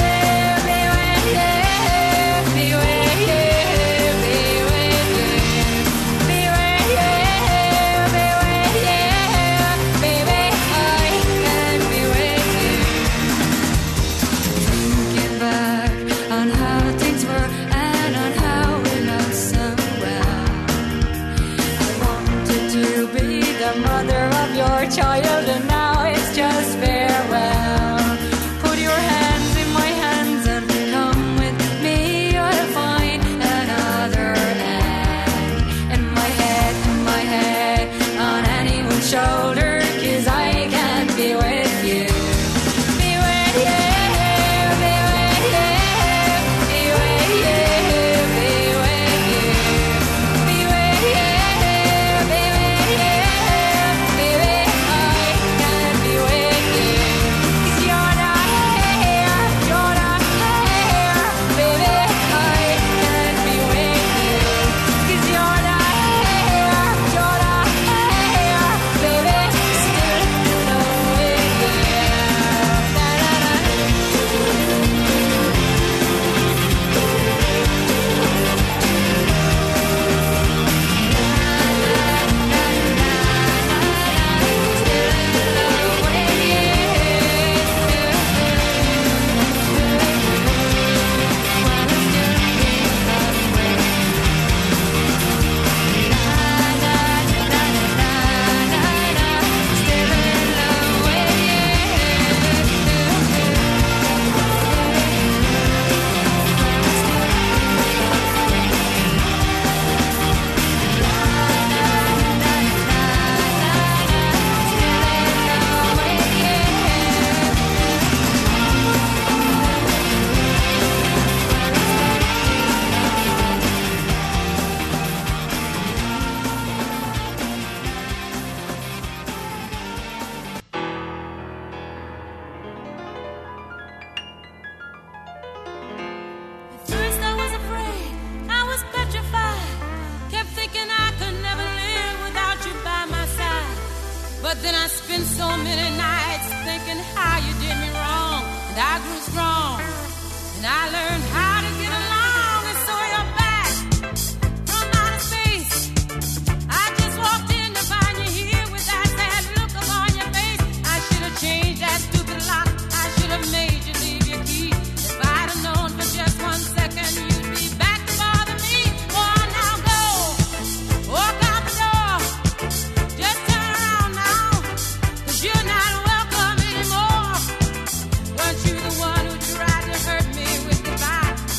Mother of your child and now it's just farewell. Put your hands in my hands and come with me. You'll find another egg in my head on anyone's shoulder 'cause I can't be with you. Be with you, be with you, be with you, be with you, be with you, be with you. First I was afraid, I was petrified. Kept thinking I could never live without you by my side. But then I spent so many nights thinking how you did me wrong. And I grew strong, and I learned how to get along. And so you're back from outer space. I just walked in to find you here with that sad look upon your face. I should have changed that stupid lock. I should have made you leave your key. If I'd have known for just 1 second you'd be back to bother me. Oh, now go, walk out the door. Just turn around now, 'cause you're not welcome anymore. Weren't you the one who tried to hurt me with goodbye?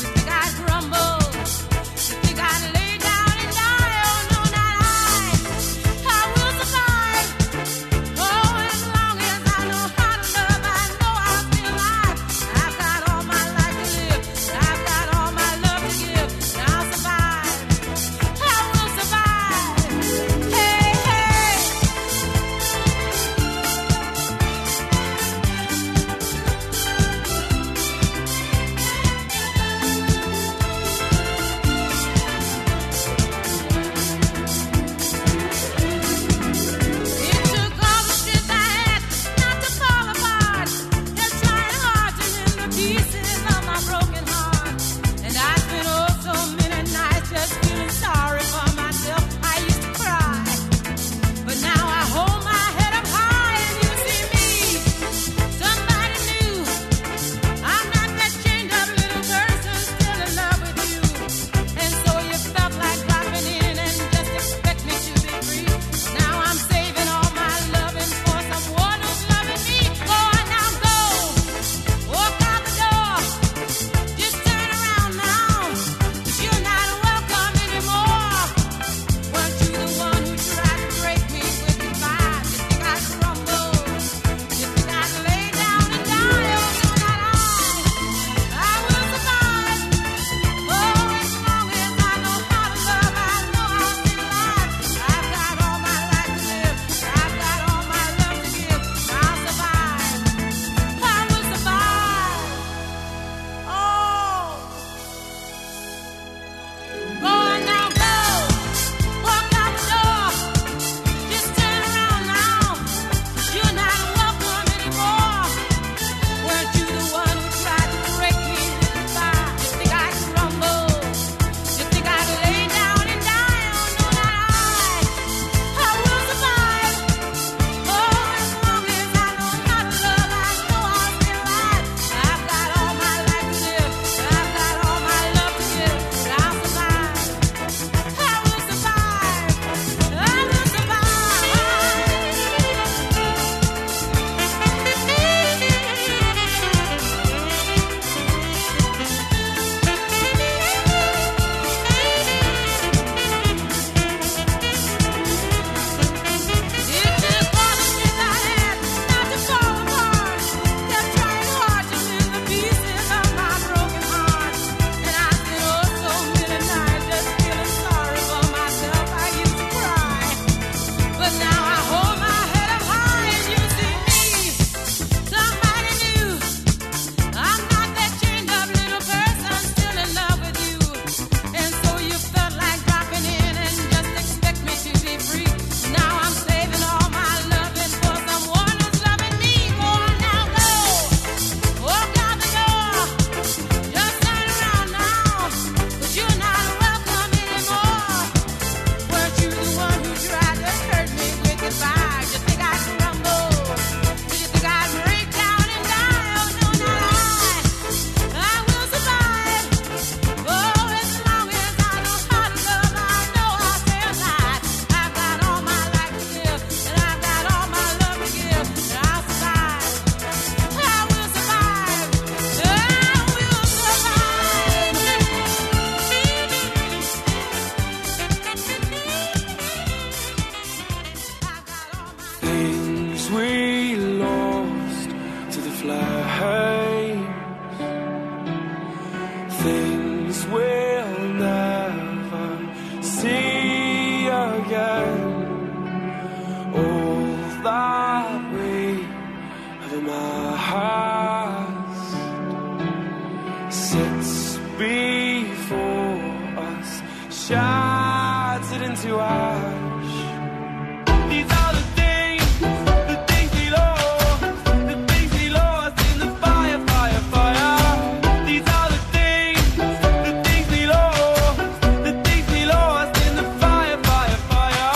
crash. These are the things we lost, the things we lost in the fire, fire, fire. These are the things we lost, the things we lost in the fire, fire, fire.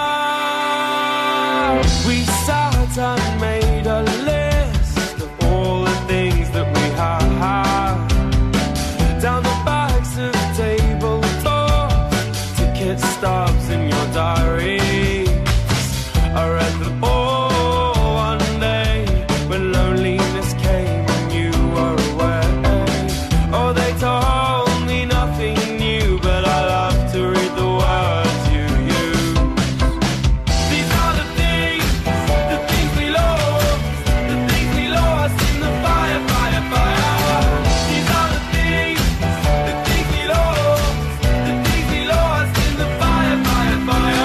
We sat and made a list of all the things that we had. Down the backs of tabletop, ticket stubs in your diaries. I read them all one day when loneliness came and you were away. Oh, they told me nothing new, but I love to read the words you use. These are the things we lost, the things we lost in the fire, fire, fire. These are the things we lost, the things we lost in the fire, fire, fire.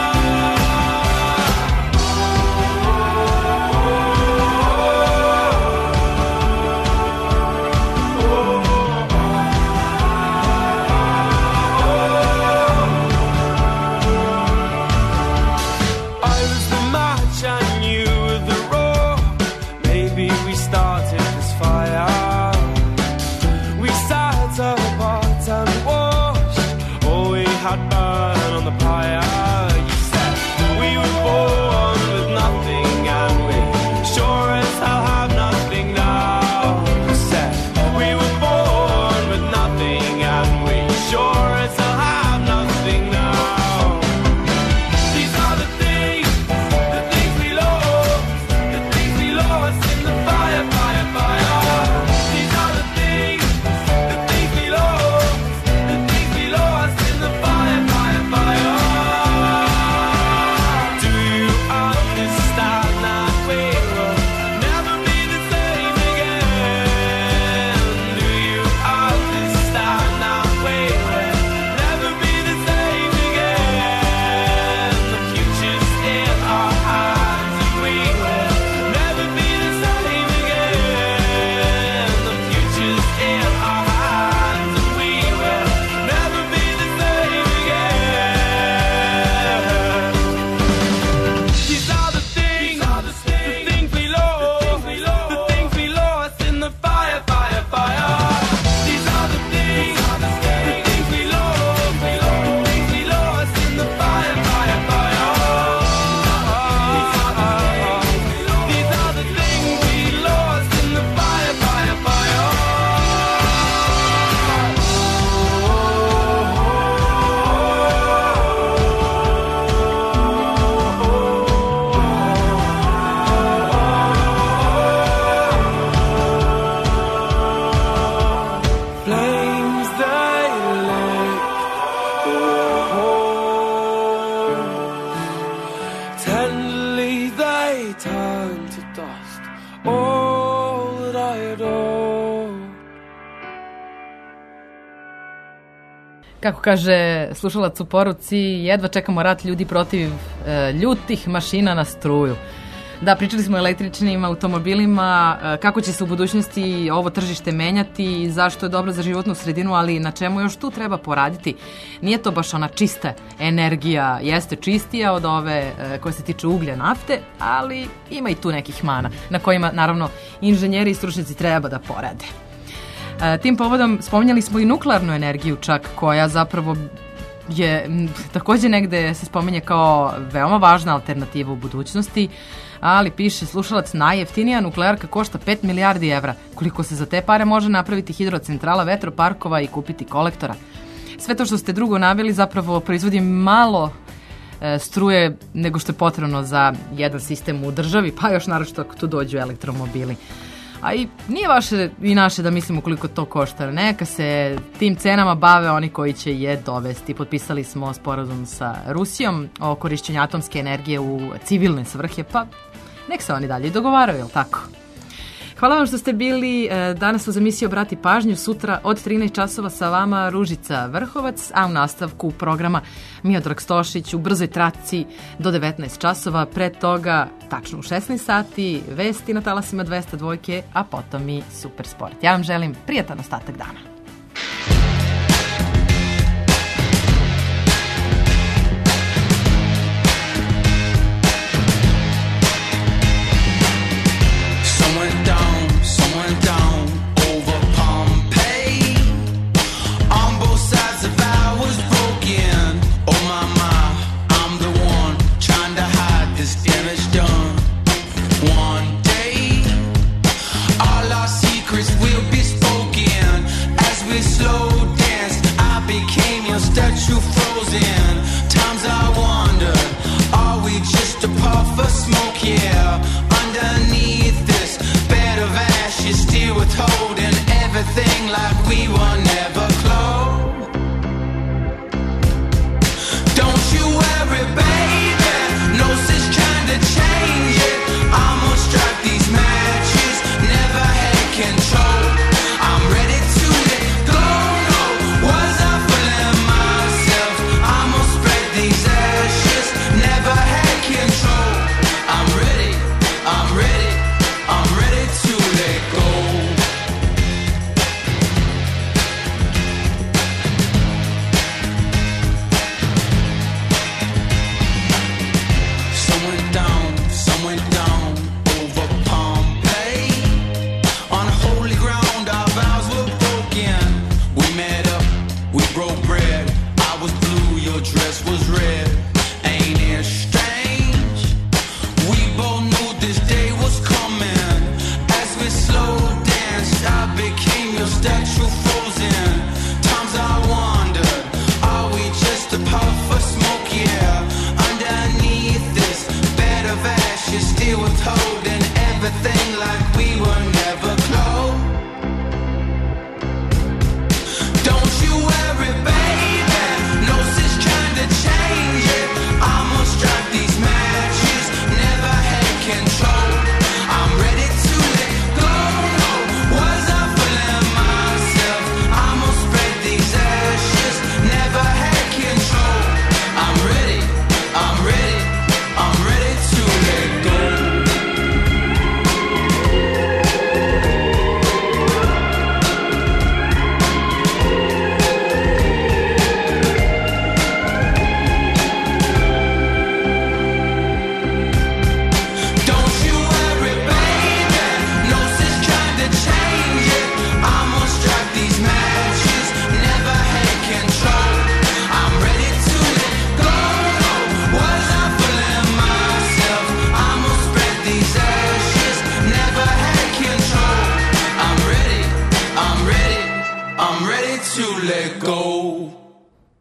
I was the match and you were the roar. Maybe we started this fire. We sat apart and watched all we had burn on the pyre. You said we were born with nothing and we sure as hell have nothing now. You said we were born with nothing and we sure as hell have nothing now. These are the things we lost, the things we lost in the fire, fire, fire. These are the things we lost, the things we lost in the fire, fire, fire. Do you understand that we will never be the same again? Do you understand that we will never be the same again? The future's in our hands and we will never be the same again. The future's in our hands and we will never be the same again. These are the things we lost, the things we lost in the fire, fire, fire. These are the things we lost, the things we lost in the fire, fire, fire. These are the things we lost in the fire, fire, fire. Flames they lick the walls, tenderly they turn to dust all that I adore. Kako kaže slušalac u poruci, jedva čekamo rat ljudi protiv ljutih mašina na struju. Da, pričali smo o električnim automobilima, kako će se u budućnosti ovo tržište menjati, zašto je dobro za životnu sredinu, ali na čemu još tu treba poraditi. Nije to baš ona čista energija, jeste čistija od ove koja se tiče uglja, nafte, ali ima i tu nekih mana na kojima naravno inženjeri i stručnjaci treba da porade. Tim povodom spominjali smo i nuklearnu energiju čak, koja zapravo je takođe negde se spominje kao veoma važna alternativa u budućnosti, ali piše slušalac, najjeftinija nuklearka košta 5 milijardi evra. Koliko se za te pare može napraviti hidrocentrala, vetroparkova i kupiti kolektora. Sve to što ste drugo naveli zapravo proizvodi malo struje nego što je potrebno za jedan sistem u državi, pa još naročito ako tu dođu elektromobili. A i nije vaše i naše da mislimo koliko to košta. Neka se tim cenama bave oni koji će je dovesti. Potpisali smo sporazum sa Rusijom o korišćenju atomske energije u civilne svrhe, pa nek se oni dalje dogovaraju, jel tako? Hvala vam što ste bili danas uz emisiju Obrati pažnju. Sutra od 13 časova sa vama Ružica Vrhovac, a u nastavku programa Miodrag Stošić u brzoj traci do 19 časova. Pre toga, tačno u 16 sati, vesti na talasima 202, a potom i Super sport. Ja vam želim prijatan ostatak dana. withholding everything like we were